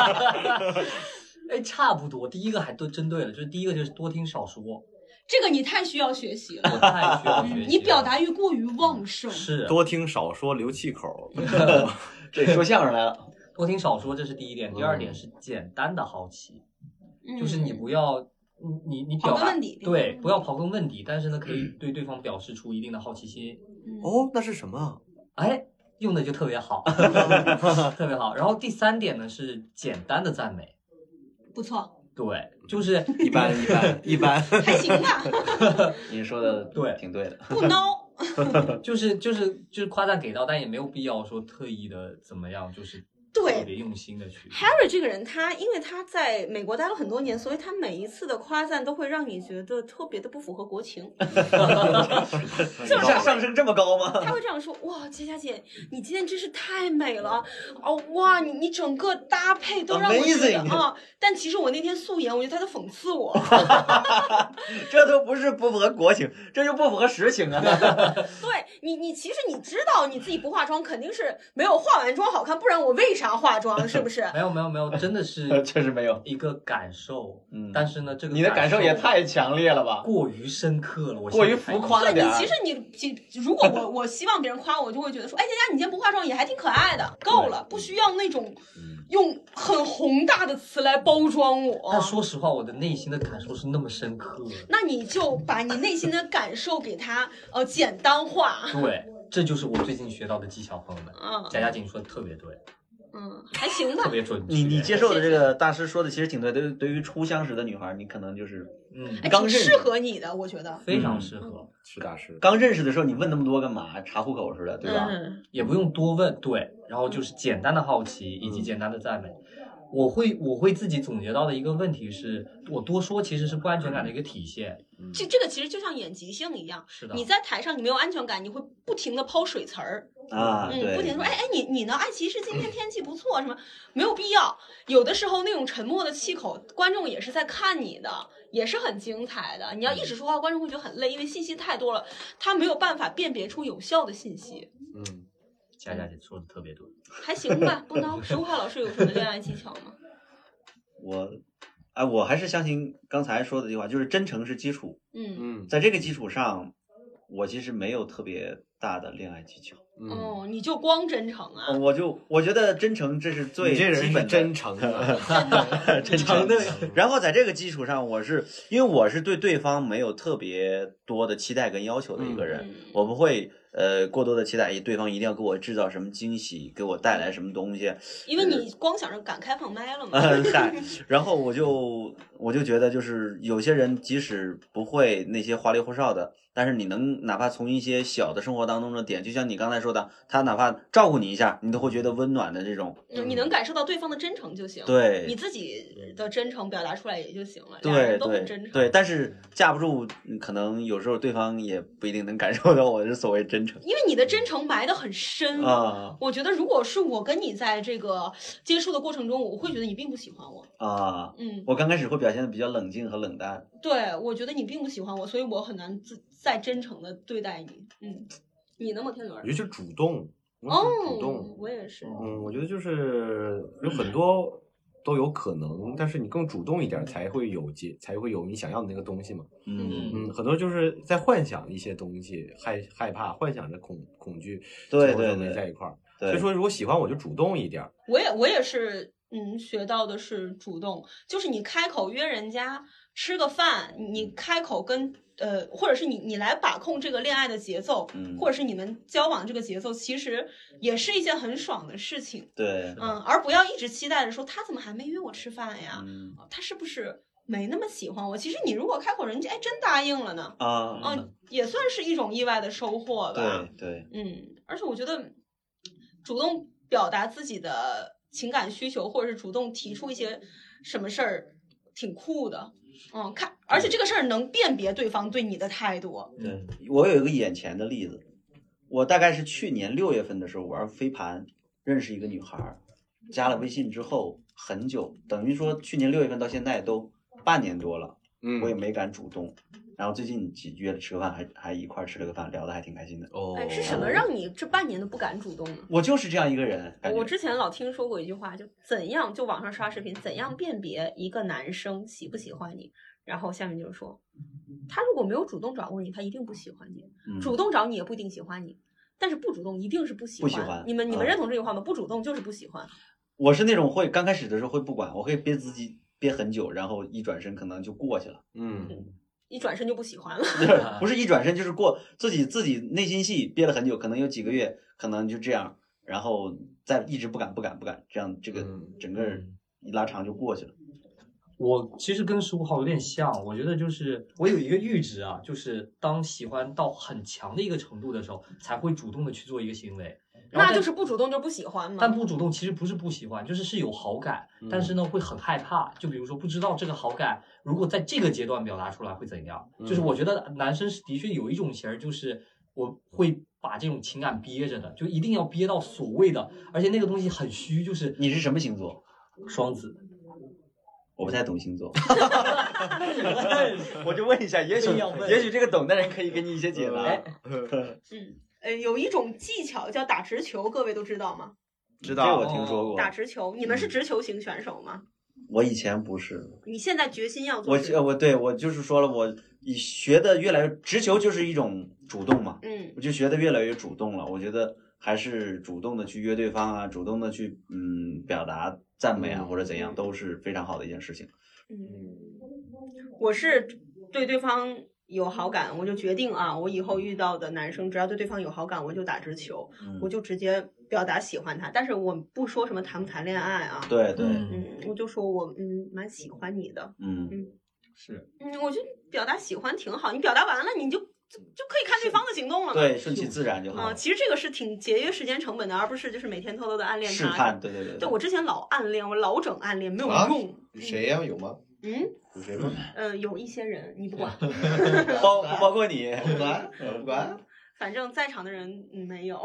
C: 哎，差不多。第一个还都针对了，就是第一个就是多听少说。
B: 这个你太需要学习了，
C: 我太需要学习了。
B: 你表达欲过于旺盛。
C: 是
E: 多听少说，留气口。
D: 这说相声来了。
C: 多听少说，这是第一点。第二点是简单的好奇，嗯、就是你不要你你你表达对，不要刨根问底，但是呢，可以对对方表示出一定的好奇心。
B: 嗯、
E: 哦，那是什么？
C: 哎，用的就特别好，特别好。然后第三点呢是简单的赞美，
B: 不错。
C: 对，就是
E: 一般一般一般，
B: 还行吧。
D: 你说的
C: 对，
D: 挺对的。
B: 不孬。
C: 就是就是就是夸赞给到，但也没有必要说特意的怎么样，就是特别用心的去。
B: Harry 这个人，他因为他在美国待了很多年，所以他每一次的夸赞都会让你觉得特别的不符合国情。
D: 一下上升这么高吗？
B: 他会这样说：哇，佳佳姐，你今天真是太美了哦！哇，你你整个搭配都让我觉得啊。但其实我那天素颜，我觉得他在讽刺我。
D: 这都不是不符合国情，这就不符合实情啊。
B: 对你，你其实你知道你自己不化妆肯定是没有化完妆好看，不然我为啥化妆？是不是？
C: 没有没有没有，真的是
D: 确实没有
C: 一个感受。
D: 嗯，
C: 但是呢，这个
D: 你的感受也太强烈了吧，
C: 过于深刻了，我
D: 过于浮夸了点。
B: 你其实你，如果我我希望别人夸我，我就会觉得说，哎，佳佳，你今天不化妆也还挺可爱的，够了，不需要那种用很宏大的词来包装我。
C: 但说实话，我的内心的感受是那么深刻。
B: 那你就把你内心的感受给它呃简单化。
C: 对，这就是我最近学到的技巧，朋友们。
B: 嗯，
C: 佳佳姐说的特别对。
B: 嗯，还行吧，
C: 特别准确。
D: 你你接受的这个大师说的其实挺对，对对于初相识的女孩，你可能就是
C: 嗯，
B: 刚认识适合你的，我觉得
C: 非常适合。
E: 是大师。
D: 刚认识的时候，你问那么多干嘛？查户口似的，对吧？
B: 嗯，
C: 也不用多问，对。然后就是简单的好奇以及简单的赞美。我会我会自己总结到的一个问题是，我多说其实是不安全感的一个体现。
B: 这这个其实就像演即兴一样，
C: 是的。
B: 你在台上你没有安全感，你会不停的抛水词儿
D: 啊，
B: 嗯，不停的说，哎哎，你你呢？哎，其实今天天气不错，什么没有必要。有的时候那种沉默的气口，观众也是在看你的，也是很精彩的。你要一直说话，观众会觉得很累，因为信息太多了，他没有办法辨别出有效的信息。
E: 嗯，
C: 佳佳姐说的特别对，
B: 还行吧，不孬。石化老师有什么恋爱技巧吗？
D: 我，哎，我还是相信刚才说的这句话，就是真诚是基础。
B: 嗯
E: 嗯，
D: 在这个基础上，我其实没有特别大的恋爱技巧。
E: 嗯、
B: 哦，你就光真诚啊？
D: 我就我觉得真诚这是最基本的，
E: 你这人是真诚
D: 的，真诚的。然后在这个基础上，我是因为我是对对方没有特别多的期待跟要求的一个人，
B: 嗯、
D: 我不会。呃，过多的期待，对方一定要给我制造什么惊喜，给我带来什么东西。
B: 因为你光想着敢开放麦了嘛。
D: 呃，嗨，然后我就我就觉得，就是有些人即使不会那些花里胡哨的，但是你能哪怕从一些小的生活当中的点，就像你刚才说的，他哪怕照顾你一下，你都会觉得温暖的这种。
B: 嗯，你能感受到对方的真诚就行。
D: 对，
B: 你自己的真诚表达出来也就行了。
D: 对
B: 都很真诚。
D: 对，但是架不住，可能有时候对方也不一定能感受到我是所谓真。
B: 因为你的真诚埋得很深
D: 啊，
B: 我觉得如果是我跟你在这个接触的过程中，我会觉得你并不喜欢我
D: 啊。
B: 嗯，
D: 我刚开始会表现的比较冷静和冷淡。
B: 对，我觉得你并不喜欢我，所以我很难再真诚的对待你。嗯，你呢，摩天轮？
E: 尤其主动，
B: 哦，
E: 主动，
B: 我也是。
E: 嗯，我觉得就是有很多都有可能，但是你更主动一点才会有结，才会有你想要的那个东西嘛。
D: 嗯
E: 嗯，很多就是在幻想一些东西，害害怕，幻想着恐恐惧，
D: 对对对，
E: 在一块儿。所以说，如果喜欢我就主动一点。
B: 我也我也是，嗯，学到的是主动，就是你开口约人家吃个饭，你开口跟。呃，或者是你你来把控这个恋爱的节奏，
D: 嗯，
B: 或者是你们交往这个节奏，其实也是一件很爽的事情。
D: 对，
B: 嗯，而不要一直期待着说他怎么还没约我吃饭呀？
D: 嗯，
B: 他是不是没那么喜欢我？其实你如果开口，人家哎真答应了呢，
D: 啊，
B: 嗯，也算是一种意外的收获吧。
D: 对对，
B: 嗯，而且我觉得主动表达自己的情感需求，或者是主动提出一些什么事儿，挺酷的。嗯，看，而且这个事儿能辨别对方对你的态度。
D: 对，我有一个眼前的例子，我大概是去年六月份的时候玩飞盘，认识一个女孩，加了微信之后很久，等于说去年六月份到现在都半年多了，
E: 嗯，
D: 我也没敢主动。然后最近几约了吃个饭，还还一块吃了个饭，聊得还挺开心的。
E: 哦，
B: 哎，是什么让你这半年都不敢主动呢？
D: 我就是这样一个人。
B: 我之前老听说过一句话，就怎样就网上刷视频，怎样辨别一个男生喜不喜欢你？然后下面就是说，他如果没有主动找过你，他一定不喜欢你；
D: 嗯、
B: 主动找你也不一定喜欢你，但是不主动一定是不喜欢。
D: 不喜欢。
B: 你们你们认同这句话吗？嗯、不主动就是不喜欢。
D: 我是那种会刚开始的时候会不管，我会憋自己憋很久，然后一转身可能就过去了。
E: 嗯。
B: 一转身就不喜欢了，
D: 不是一转身就是过自己自己内心戏憋了很久，可能有几个月，可能就这样，然后再一直不敢不敢不敢，这样这个整个一拉长就过去了。
C: 我其实跟十五号有点像，我觉得就是我有一个阈值啊，就是当喜欢到很强的一个程度的时候，才会主动的去做一个行为。
B: 那就是不主动就不喜欢吗？
C: 但不主动其实不是不喜欢，就是是有好感，
E: 嗯、
C: 但是呢会很害怕。就比如说不知道这个好感如果在这个阶段表达出来会怎样。
E: 嗯、
C: 就是我觉得男生是的确有一种型儿，就是我会把这种情感憋着的，就一定要憋到所谓的，而且那个东西很虚。就是
D: 你是什么星座？
C: 双子。
D: 我不太懂星座，我就问一下，也许也许这个懂的人可以给你一些解答。
B: 嗯。呃，有一种技巧叫打直球，各位都知道吗？
E: 知道，
D: 这我听说过。
B: 打直球，你们是直球型选手吗？
D: 我以前不是。
B: 你现在决心要做？
D: 我我对我就是说了，我学的越来越直球就是一种主动嘛，
B: 嗯，
D: 我就学的越来越主动了。我觉得还是主动的去约对方啊，主动的去嗯表达赞美啊、嗯、或者怎样，都是非常好的一件事情。
B: 嗯，我是对对方有好感，我就决定啊，我以后遇到的男生只要对对方有好感，我就打直球，
D: 嗯、
B: 我就直接表达喜欢他。但是我不说什么谈不谈恋爱啊，
D: 对对，
B: 嗯，我就说我嗯蛮喜欢你的，
D: 嗯
B: 嗯
C: 是，
B: 嗯，我觉得表达喜欢挺好，你表达完了你就就就可以看对方的行动了嘛，
D: 对，顺其自然就好。
B: 啊、嗯，其实这个是挺节约时间成本的，而不是就是每天偷偷的暗恋他。
D: 试探，对对对。
B: 对，我之前老暗恋，我老整暗恋没有用。
E: 啊、谁呀、啊？有吗？
B: 嗯，
E: 有谁吗？
B: 呃，有一些人，你不管，
D: 包不包括你？
E: 不管，不管。
B: 反正在场的人没有。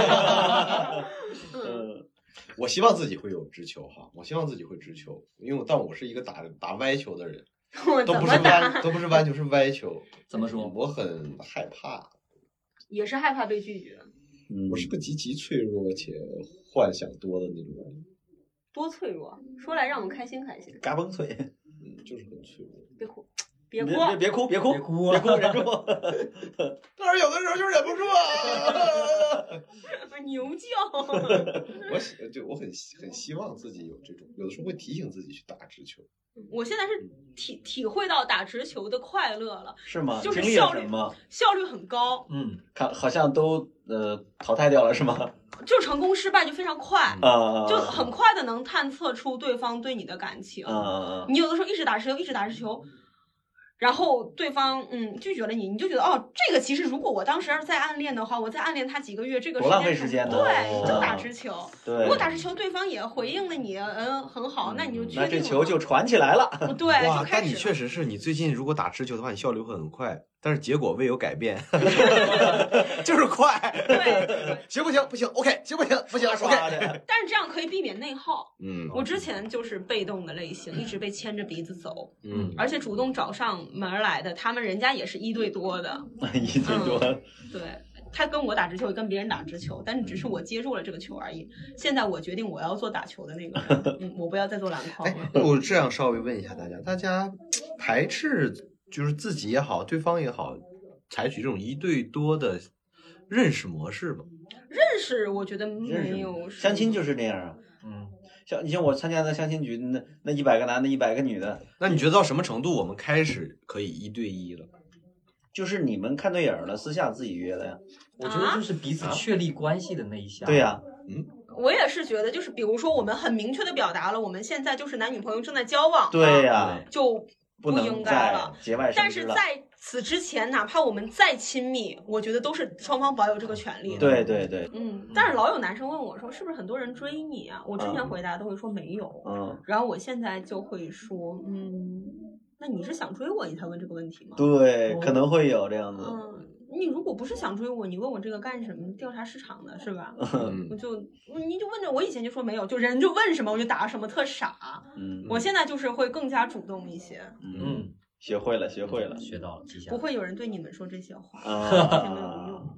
E: 嗯，我希望自己会有直球哈，我希望自己会直球，因为但我是一个打打歪球的人，都不是弯，都不是弯球，是歪球。
C: 怎么说？
E: 我很害怕，
B: 也是害怕被拒绝。
E: 嗯，我是个极其脆弱且幻想多的那种人。
B: 多脆弱？说来让我们开心开心。
D: 嘎嘣脆。
E: 嗯，就是很脆弱。
B: 别哭，别哭，
D: 别别哭，别哭，
C: 别哭，
D: 别哭，忍住。
E: 但是有的时候就忍不住啊。
B: 牛叫。
E: 我喜就我很很希望自己有这种，有的时候会提醒自己去打直球。
B: 我现在是体体会到打直球的快乐了。
D: 是吗？
B: 就是效率
D: 吗？
B: 效率很高。
D: 嗯，看好像都呃淘汰掉了是吗？
B: 就成功失败就非常快
D: 啊，
B: 就很快的能探测出对方对你的感情。
D: 啊，
B: 你有的时候一直打直球，一直打直球。然后对方嗯拒绝了你，你就觉得哦，这个其实如果我当时在暗恋的话，我再暗恋他几个月，这个
D: 多浪费时间
B: 呢？对，就打直球。
D: 对，
B: 如果打直球对方也回应了你，嗯，很好，那你就确定了。
D: 那这球就传起来了。
B: 对，
E: 哇，但你确实是你最近如果打直球的话，你效率会很快，但是结果未有改变，就是快。
B: 对，
E: 行不行？不行 ，OK， 行不行？不行 ，OK。
B: 但是这样可以避免内耗。
E: 嗯，
B: 我之前就是被动的类型，一直被牵着鼻子走。
E: 嗯，
B: 而且主动找上门来的，他们人家也是一对多的。
D: 一对多。
B: 嗯、对， 他跟我打直球，也跟别人打直球，但是只是我接住了这个球而已。现在我决定我要做打球的那个人，嗯，我不要再做篮筐了。
E: 哎，我这样稍微问一下大家，大家排斥就是自己也好，对方也好，采取这种一对多的认识模式吗？
B: 认识，我觉得没有。
D: 相亲就是这样啊，嗯，像你像我参加的相亲局，那那一百个男的，一百个女的，
E: 那你觉得到什么程度我们开始可以一对一了？
D: 就是你们看对眼了，私下自己约的呀。
C: 我觉得就是彼此确立关系的那一下。
D: 对呀，
E: 嗯，
B: 我也是觉得，就是比如说我们很明确的表达了，我们现在就是男女朋友正在交往，
D: 对呀，
B: 就不应该了。
D: 节外生枝了。
B: 但是在此之前，哪怕我们再亲密，我觉得都是双方保有这个权利的。
D: 对对对，
B: 嗯。但是老有男生问我说，是不是很多人追你啊？我之前回答都会说没有，
D: 嗯，
B: 然后我现在就会说，嗯。那你是想追我，你才问这个问题吗？
D: 对，可能会有这样子。
B: 嗯，你如果不是想追我，你问我这个干什么？调查市场的是吧？
E: 嗯，
B: 我就你就问着，我以前就说没有，就人就问什么我就答什么，特傻。
D: 嗯，
B: 我现在就是会更加主动一些。
D: 嗯，学会了，学会了，
C: 学到了，记下。
B: 不会有人对你们说这些话，
D: 啊，
B: 没有用。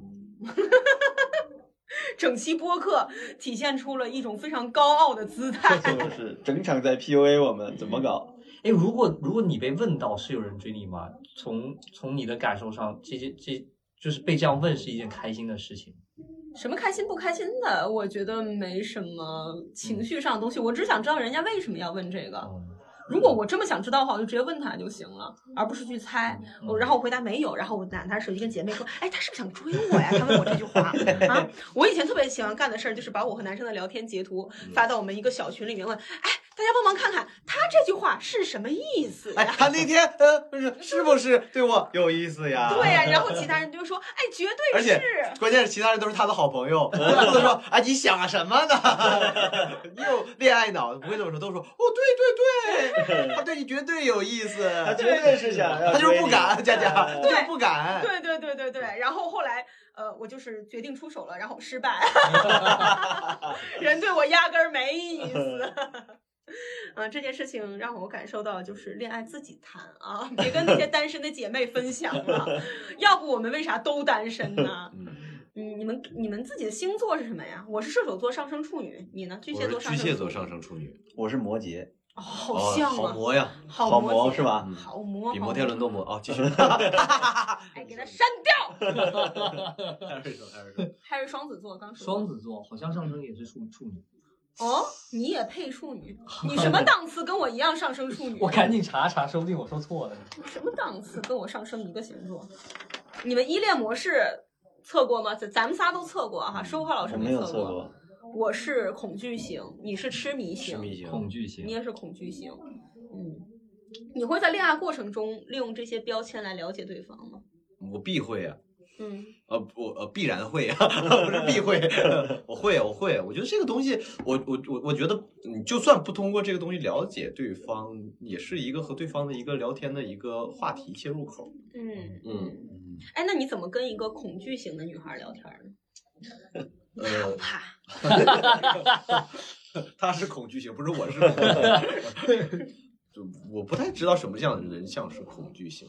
B: 整期播客体现出了一种非常高傲的姿态，
D: 就是整场在 P U A 我们，怎么搞？
C: 哎，如果如果你被问到是有人追你吗？从从你的感受上，这些这就是被这样问是一件开心的事情。
B: 什么开心不开心的？我觉得没什么情绪上的东西，我只想知道人家为什么要问这个。
C: 嗯
B: 如果我这么想知道的话，我就直接问他就行了，而不是去猜。我然后我回答没有，然后我拿他手机跟姐妹说：“哎，他是不是想追我呀？”他问我这句话啊。我以前特别喜欢干的事儿就是把我和男生的聊天截图发到我们一个小群里面，问：“哎，大家帮忙看看他这句话是什么意思呀？”
E: 哎，他那天呃不是是不是对我有意思呀？
B: 对呀、啊，然后其他人就说：“哎，绝对是。”
E: 而且关键是其他人都是他的好朋友，不能说啊你想什么呢？你有恋爱脑，不会这么说，都说哦对对对。他对你绝对有意思，
D: 他绝对是想要，
E: 他就是不敢，佳佳，
B: 对，
E: 就是不敢，
B: 对对对对对。然后后来，呃，我就是决定出手了，然后失败，人对我压根儿没意思。嗯，这件事情让我感受到，就是恋爱自己谈啊，别跟那些单身的姐妹分享了。要不我们为啥都单身呢？嗯，你们你们自己的星座是什么呀？我是射手座上升处女，你呢？巨蟹座上升。
E: 巨蟹座上升处女，
D: 我是摩羯。
B: 哦，好像啊，
E: 好磨呀，
B: 好
D: 磨是吧？
B: 好磨，
E: 比摩天轮都磨哦。继续，
B: 哎，给他删掉。
E: 还是说，还是说，
B: 还是双子座，刚说。
C: 双子座好像上升也是处处女。
B: 哦，你也配处女？你什么档次？跟我一样上升处女？
C: 我赶紧查查，说不定我说错了。
B: 什么档次？跟我上升一个星座？你们依恋模式测过吗？咱咱们仨都测过哈，收话老师
D: 没
B: 测
D: 过。过
B: 我是恐惧型，你是痴迷型，
E: 痴迷型，
C: 恐惧型，
B: 你也是恐惧型。嗯，你会在恋爱过程中利用这些标签来了解对方吗？
E: 我必会啊。
B: 嗯，
E: 呃，我呃必然会啊，不是必会，我会，我会。我觉得这个东西，我我我我觉得，你就算不通过这个东西了解对方，也是一个和对方的一个聊天的一个话题切入口。
B: 嗯
E: 嗯，
B: 哎，那你怎么跟一个恐惧型的女孩聊天呢？
E: 呃，
B: 不怕。
E: 他是恐惧型，不是我是恐惧型。就我不太知道什么样的人像是恐惧型。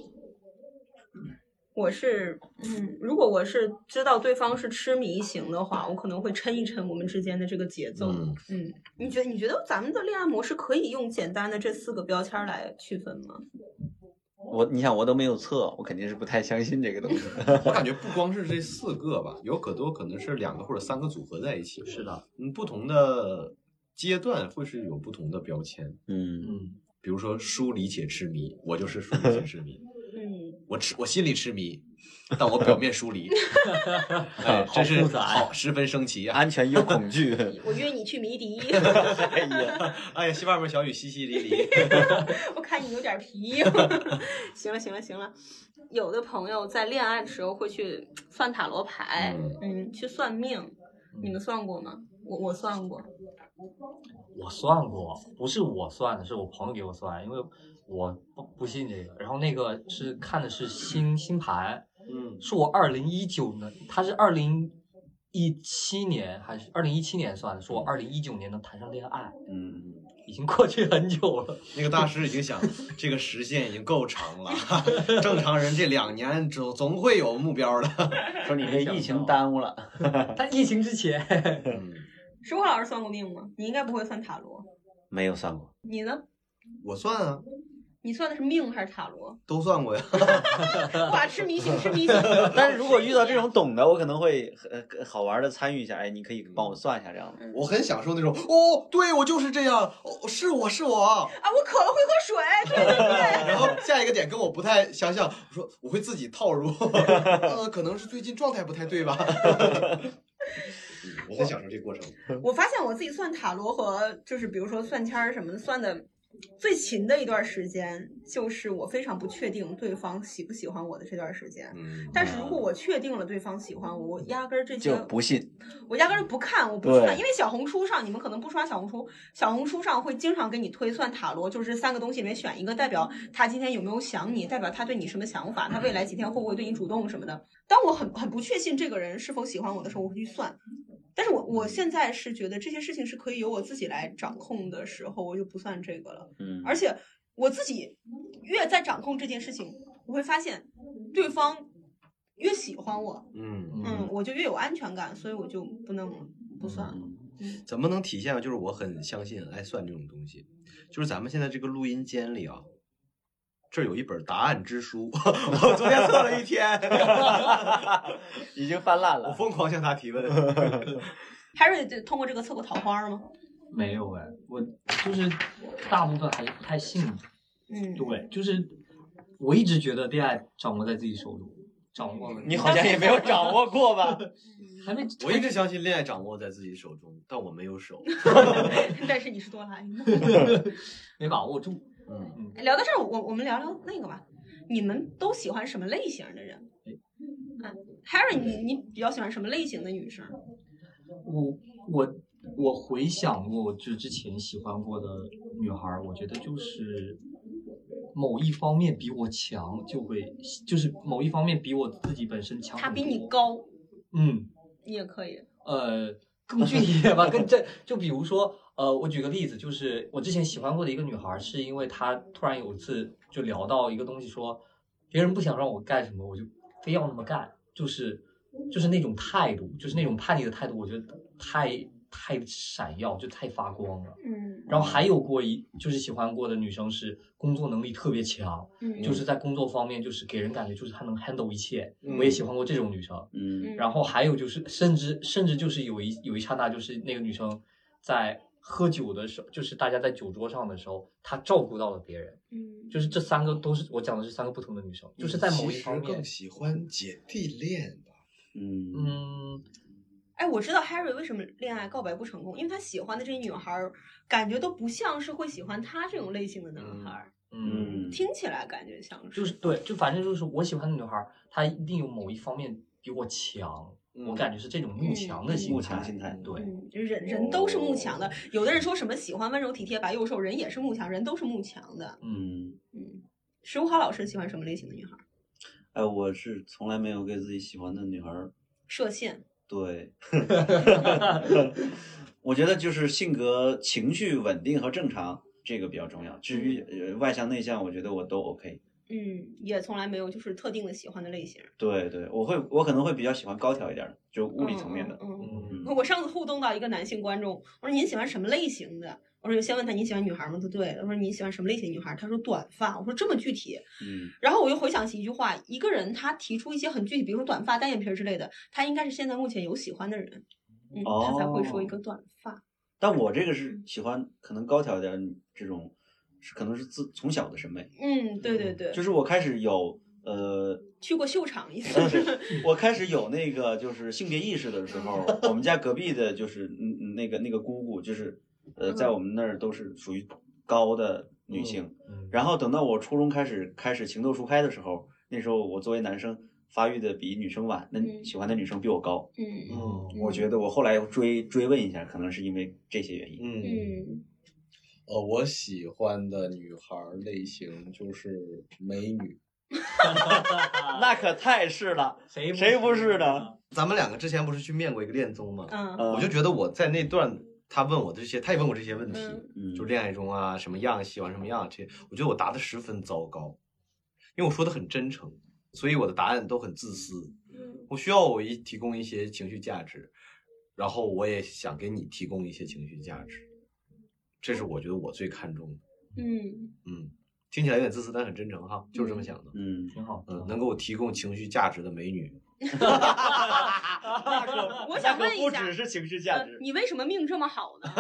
B: 我是，嗯，如果我是知道对方是痴迷型的话，我可能会抻一抻我们之间的这个节奏。
E: 嗯，
B: 嗯，你觉得你觉得咱们的恋爱模式可以用简单的这四个标签来区分吗？
D: 我，你想我都没有测，我肯定是不太相信这个东西。
E: 我感觉不光是这四个吧，有可多可能是两个或者三个组合在一起。
C: 是的，
E: 嗯，不同的阶段会是有不同的标签。
D: 嗯
C: 嗯，
E: 比如说疏离且痴迷，我就是疏离且痴迷。
B: 嗯，
E: 我痴，我心里痴迷，但我表面疏离。哎，真是好，十分升旗啊！
D: 安全又恐惧。
B: 我约你去迷笛。
D: 哎呀，
E: 哎呀，西外面小雨淅淅沥沥。
B: 我看你有点皮。行了行了行了，有的朋友在恋爱的时候会去算塔罗牌，嗯，嗯去算命，你们算过吗？我我算过。
C: 我算过，不是我算的，是我朋友给我算，因为我不不信这个。然后那个是看的是星星盘，
E: 嗯，
C: 是我二零一九年，他是二零一七年还是二零一七年算的，说我二零一九年能谈上恋爱，
D: 嗯，
C: 已已经过去很久了。
E: 那个大师已经想，这个时间已经够长了，正常人这两年总总会有目标的。
D: 说你这疫情耽误了，
C: 他疫情之前。
E: 嗯，
B: 石火老师算过命吗？你应该不会算塔罗。
D: 没有算过。
B: 你呢？
E: 我算啊。
B: 你算的是命还是塔罗？
E: 都算过呀。
B: 哇，吃迷信，吃迷信。
D: 但是如果遇到这种懂的，我可能会呃好玩的参与一下。哎，你可以帮我算一下这样的。
E: 我很享受那种哦，对我就是这样，哦，是我是我啊，
B: 我渴了会喝水，对对对。
E: 然后下一个点跟我不太相像，我说我会自己套入，呃，可能是最近状态不太对吧。我很享受这个过程。
B: 我发现我自己算塔罗和就是比如说算签儿什么的算的最勤的一段时间，就是我非常不确定对方喜不喜欢我的这段时间。
E: 嗯，
B: 但是如果我确定了对方喜欢我，我压根儿这些
D: 就不信，
B: 我压根儿不看，我不算，因为小红书上你们可能不刷小红书，小红书上会经常给你推算塔罗，就是这三个东西里面选一个，代表他今天有没有想你，代表他对你什么想法，他未来几天会不会对你主动什么的。当我很很不确信这个人是否喜欢我的时候，我会去算。但是我我现在是觉得这些事情是可以由我自己来掌控的时候，我就不算这个了。
D: 嗯，
B: 而且我自己越在掌控这件事情，我会发现对方越喜欢我，
E: 嗯
B: 嗯，我就越有安全感，所以我就不能不算了。
E: 嗯，怎么能体现？就是我很相信爱算这种东西，就是咱们现在这个录音间里啊。这儿有一本答案之书，我昨天测了一天，
D: 已经翻烂了。
E: 我疯狂向他提问。
B: Harry 通过这个测过桃花吗？
C: 没有哎，我就是大部分还是不太信。
B: 嗯，
C: 对，就是我一直觉得恋爱掌握在自己手中，掌握了。
D: 你好像也没有掌握过吧？
C: 还没。
E: 我一直相信恋爱掌握在自己手中，但我没有手。
B: 但是你是多来，
C: 没把握住。
E: 嗯，
B: 聊到这儿，我我们聊聊那个吧。你们都喜欢什么类型的人？嗯 ，Harry， 你你比较喜欢什么类型的女生？
C: 我我我回想过，就之前喜欢过的女孩，我觉得就是某一方面比我强，就会就是某一方面比我自己本身强。
B: 她比你高，
C: 嗯，
B: 你也可以。
C: 呃，更具体一点吧，更这就比如说。呃，我举个例子，就是我之前喜欢过的一个女孩，是因为她突然有一次就聊到一个东西说，说别人不想让我干什么，我就非要那么干，就是就是那种态度，就是那种叛逆的态度，我觉得太太闪耀，就太发光了。
B: 嗯。
C: 然后还有过一就是喜欢过的女生是工作能力特别强，
B: 嗯，
C: 就是在工作方面就是给人感觉就是她能 handle 一切，
E: 嗯、
C: 我也喜欢过这种女生。
D: 嗯。
C: 然后还有就是甚至甚至就是有一有一刹那就是那个女生在。喝酒的时候，就是大家在酒桌上的时候，她照顾到了别人。
B: 嗯，
C: 就是这三个都是我讲的是三个不同的女生，就是在某一方面
E: 更喜欢姐弟恋吧。
D: 嗯
C: 嗯，
B: 哎，我知道 Harry 为什么恋爱告白不成功，因为他喜欢的这些女孩感觉都不像是会喜欢他这种类型的男孩。
C: 嗯，
B: 听起来感觉像是。
C: 就是对，就反正就是我喜欢的女孩，她一定有某一方面比我强。
E: 嗯、
C: 我感觉是这种慕强的心态，
D: 慕强心态，
C: 对，
B: 嗯，人人都是慕强的。有的人说什么喜欢温柔体贴白幼瘦，人也是慕强，人都是慕强的。
D: 嗯
B: 嗯，石无豪老师喜欢什么类型的女孩？
D: 哎，我是从来没有给自己喜欢的女孩
B: 设限。
D: 对，我觉得就是性格、情绪稳定和正常，这个比较重要。至于呃外向内向，我觉得我都 OK。
B: 嗯，也从来没有就是特定的喜欢的类型。
D: 对对，我会我可能会比较喜欢高挑一点的，就物理层面的。
B: 嗯嗯。
C: 嗯
B: 嗯我上次互动到一个男性观众，我说您喜欢什么类型的？我说先问他你喜欢女孩吗？他对。我说你喜欢什么类型的女孩？他说短发。我说这么具体。
D: 嗯。
B: 然后我又回想起一句话，一个人他提出一些很具体，比如说短发、单眼皮之类的，他应该是现在目前有喜欢的人，嗯，
D: 哦、
B: 他才会说一个短发。
D: 但我这个是喜欢可能高挑一点这种。是可能是自从小的审美，
B: 嗯，对对对，
D: 就是我开始有呃
B: 去过秀场一次，
D: 我开始有那个就是性别意识的时候，我们家隔壁的就是嗯那个那个姑姑，就是呃在我们那儿都是属于高的女性，
C: 嗯、
D: 然后等到我初中开始开始情窦初开的时候，那时候我作为男生发育的比女生晚，那喜欢的女生比我高，
B: 嗯
D: 嗯，我觉得我后来追追问一下，可能是因为这些原因，
B: 嗯。嗯
E: 呃，我喜欢的女孩类型就是美女，
D: 那可太是了，
C: 谁
D: 谁不是呢？
E: 咱们两个之前不是去面过一个恋综吗？
B: 嗯，
E: 我就觉得我在那段他问我这些，他也问我这些问题，
D: 嗯、
E: 就恋爱中啊什么样，喜欢什么样，这我觉得我答的十分糟糕，因为我说的很真诚，所以我的答案都很自私。我需要我一提供一些情绪价值，然后我也想给你提供一些情绪价值，这是我觉得我最看重的。
B: 嗯
E: 嗯，听起来有点自私，但很真诚哈，就是这么想的。
D: 嗯，
C: 挺好。
E: 嗯，能给我提供情绪价值的美女。
D: 那可
B: 我想问一下，
D: 不只是情绪价值、
B: 呃，你为什么命这么好呢？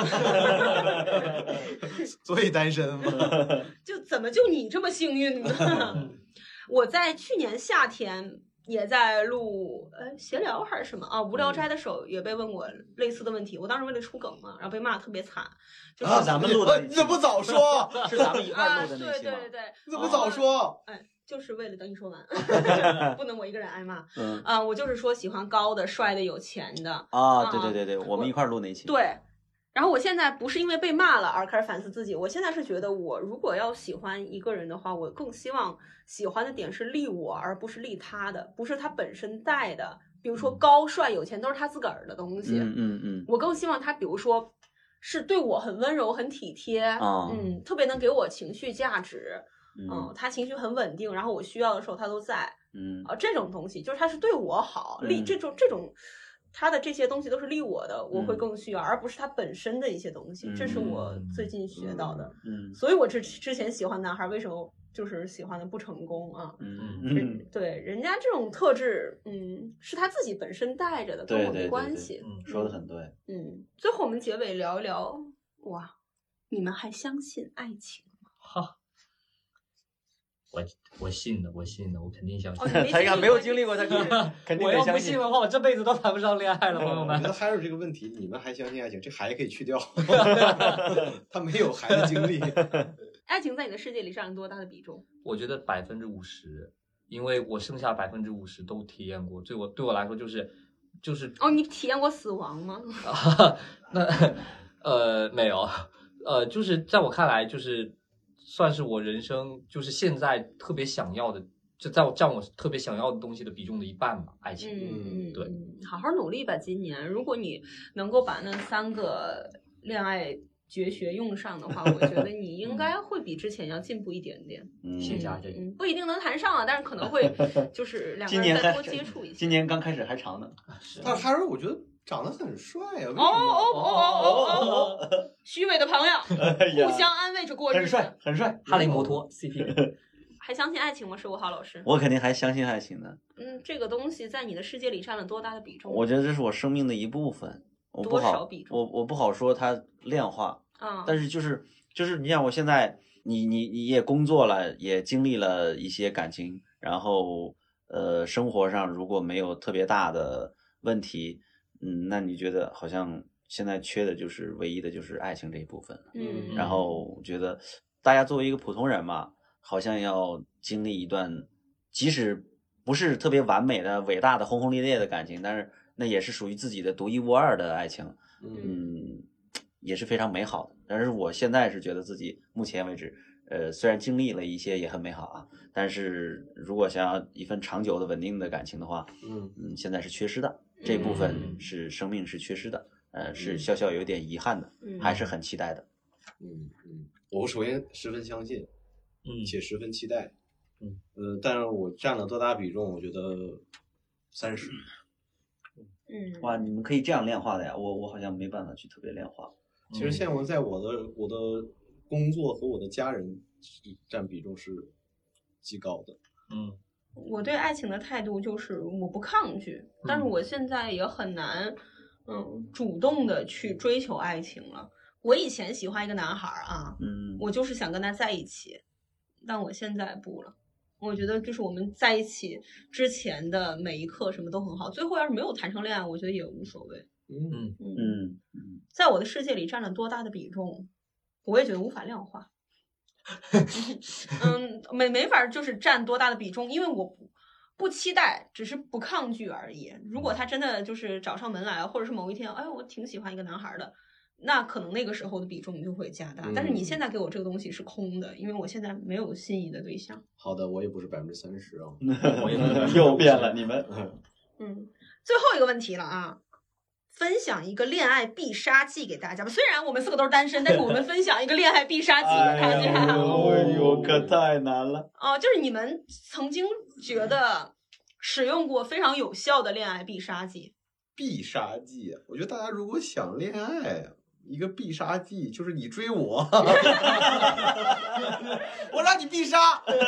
E: 所以单身嘛。
B: 就怎么就你这么幸运呢？我在去年夏天也在录呃闲聊还是什么啊无聊斋的时候也被问过类似的问题，我当时为了出梗嘛，然后被骂特别惨。就是
D: 啊，咱们录的，
E: 你怎么不早说？
D: 是咱们一块录的那期吗？
B: 啊、对对对，
E: 你怎么不早说？
B: 哎。就是为了等你说完，不能我一个人挨骂。
D: 嗯
B: 啊、呃，我就是说喜欢高的、帅的、有钱的
D: 啊。对对对对，我们一块录那期。
B: 对，然后我现在不是因为被骂了而开始反思自己，我现在是觉得我如果要喜欢一个人的话，我更希望喜欢的点是利我，而不是利他的，不是他本身带的。比如说高、帅、有钱都是他自个儿的东西。
D: 嗯嗯嗯。
B: 我更希望他，比如说是对我很温柔、很体贴，
D: 哦、
B: 嗯，特别能给我情绪价值。
D: 嗯,
B: 嗯，他情绪很稳定，然后我需要的时候他都在，
D: 嗯
B: 啊，这种东西就是他是对我好，利、嗯、这种这种，他的这些东西都是利我的，我会更需要，嗯、而不是他本身的一些东西，嗯、这是我最近学到的。
D: 嗯，
B: 所以我之之前喜欢男孩，为什么就是喜欢的不成功啊？
D: 嗯
B: 嗯，对，人家这种特质，嗯，是他自己本身带着的，跟我没关系。
D: 对对对对嗯，说的很对。
B: 嗯，最后我们结尾聊一聊，哇，你们还相信爱情吗？
C: 哈。我我信的，我信的，我肯定相信。
B: 哦、
D: 他应该没有经历过，他肯定
C: 我要不信的话，我这辈子都谈不上恋爱了，朋友们。
E: 我觉得还有这个问题，你们还相信爱情？这孩可以去掉，他没有孩的经历。
B: 爱情在你的世界里占了多大的比重？
C: 我觉得百分之五十，因为我剩下百分之五十都体验过。对我对我来说，就是就是
B: 哦，你体验过死亡吗？
C: 那呃没有，呃，就是在我看来，就是。算是我人生就是现在特别想要的，就在我占我特别想要的东西的比重的一半吧，爱情。
B: 嗯，
C: 对，
B: 好好努力吧，今年如果你能够把那三个恋爱绝学用上的话，我觉得你应该会比之前要进步一点点。
C: 嗯，谢谢阿珍。
B: 嗯，不一定能谈上啊，但是可能会就是两个人再多接触一些。
D: 今年刚开始还长呢，
E: 但是他说我觉得长得很帅啊！
B: 哦哦哦哦哦哦！虚伪的朋友，互相安慰着过日子。
D: 很帅，很帅。
C: 哈利摩托 C P。
B: 还相信爱情吗？十五号老师，
D: 我肯定还相信爱情的。
B: 嗯，这个东西在你的世界里占了多大的比重？
D: 我觉得这是我生命的一部分。我不好，我我不好说它量化
B: 啊。
D: 但是就是就是你像我现在，你你你也工作了，也经历了一些感情，然后呃，生活上如果没有特别大的问题。嗯，那你觉得好像现在缺的就是唯一的就是爱情这一部分了。
B: 嗯，
D: 然后我觉得大家作为一个普通人嘛，好像要经历一段，即使不是特别完美的、伟大的、轰轰烈烈的感情，但是那也是属于自己的独一无二的爱情。嗯，也是非常美好的。但是我现在是觉得自己目前为止，呃，虽然经历了一些也很美好啊，但是如果想要一份长久的、稳定的感情的话，嗯嗯，现在是缺失的。这部分是生命是缺失的，呃，是小小有点遗憾的，
B: 嗯、
D: 还是很期待的。
E: 嗯嗯，我首先十分相信，
C: 嗯，
E: 且十分期待，
C: 嗯
E: 呃，但是我占了多大比重？我觉得三十。
B: 嗯，
D: 哇，你们可以这样量化的呀，我我好像没办法去特别量化。
E: 其实现在在我的我的工作和我的家人占比重是极高的。
C: 嗯。
B: 我对爱情的态度就是我不抗拒，但是我现在也很难，嗯，主动的去追求爱情了。我以前喜欢一个男孩啊，
D: 嗯，
B: 我就是想跟他在一起，但我现在不了。我觉得就是我们在一起之前的每一刻什么都很好，最后要是没有谈成恋爱，我觉得也无所谓。
C: 嗯
B: 嗯嗯，在我的世界里占了多大的比重，我也觉得无法量化。嗯，没没法就是占多大的比重，因为我不不期待，只是不抗拒而已。如果他真的就是找上门来，或者是某一天，哎，我挺喜欢一个男孩的，那可能那个时候的比重就会加大。
E: 嗯、
B: 但是你现在给我这个东西是空的，因为我现在没有心仪的对象。
E: 好的，我也不是百分之三十啊，
C: 我也
D: 又变了，你们。
B: 嗯，最后一个问题了啊， 分享一个恋爱必杀技给大家吧。虽然我们四个都是单身，但是我们分享一个恋爱必杀技给大家。
D: 哎呦，可太难了。
B: 哦、呃，就是你们曾经觉得使用过非常有效的恋爱必杀技。
E: 必杀技，我觉得大家如果想恋爱，一个必杀技就是你追我，我让你必杀。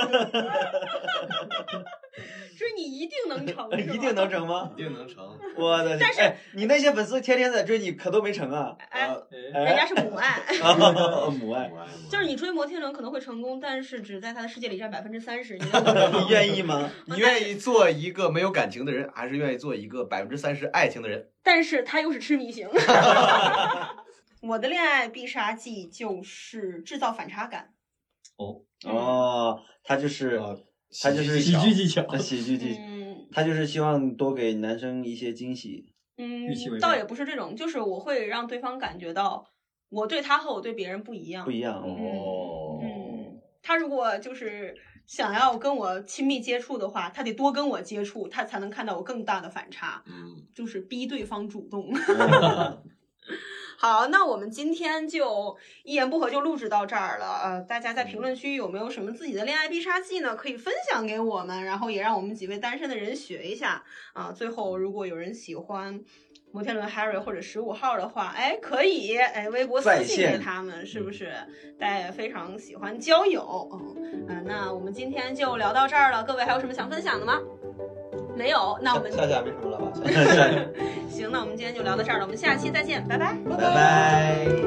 B: 追你一定能成，
D: 一定能成吗？
E: 一定能成。
D: 我的天！但是、哎、你那些粉丝天天在追你，可都没成啊！
B: 哎，哎人家是母爱，
D: 母爱，
B: 就是你追摩天轮可能会成功，但是只在他的世界里占百分之三十。你
D: 愿意吗？
E: 你愿意做一个没有感情的人，还是愿意做一个百分之三十爱情的人？
B: 但是他又是痴迷型。我的恋爱必杀技就是制造反差感。
D: 哦哦，他就是。呃他就是
C: 喜剧技巧，
D: 喜剧技巧。嗯，他就是希望多给男生一些惊喜。
B: 嗯，倒也不是这种，就是我会让对方感觉到我对他和我对别人不一样。
D: 不一样
B: 哦。嗯，他如果就是想要跟我亲密接触的话，他得多跟我接触，他才能看到我更大的反差。嗯，就是逼对方主动。嗯好，那我们今天就一言不合就录制到这儿了。呃，大家在评论区有没有什么自己的恋爱必杀技呢？可以分享给我们，然后也让我们几位单身的人学一下啊、呃。最后，如果有人喜欢摩天轮 Harry 或者十五号的话，哎，可以哎微博私信给他们，是不是？大家也非常喜欢交友，嗯、呃，那我们今天就聊到这儿了。各位还有什么想分享的吗？没有，那我们
D: 下下没什么了吧？
B: 行，那我们今天就聊到这儿了，我们下期再见，拜拜，
D: 拜拜。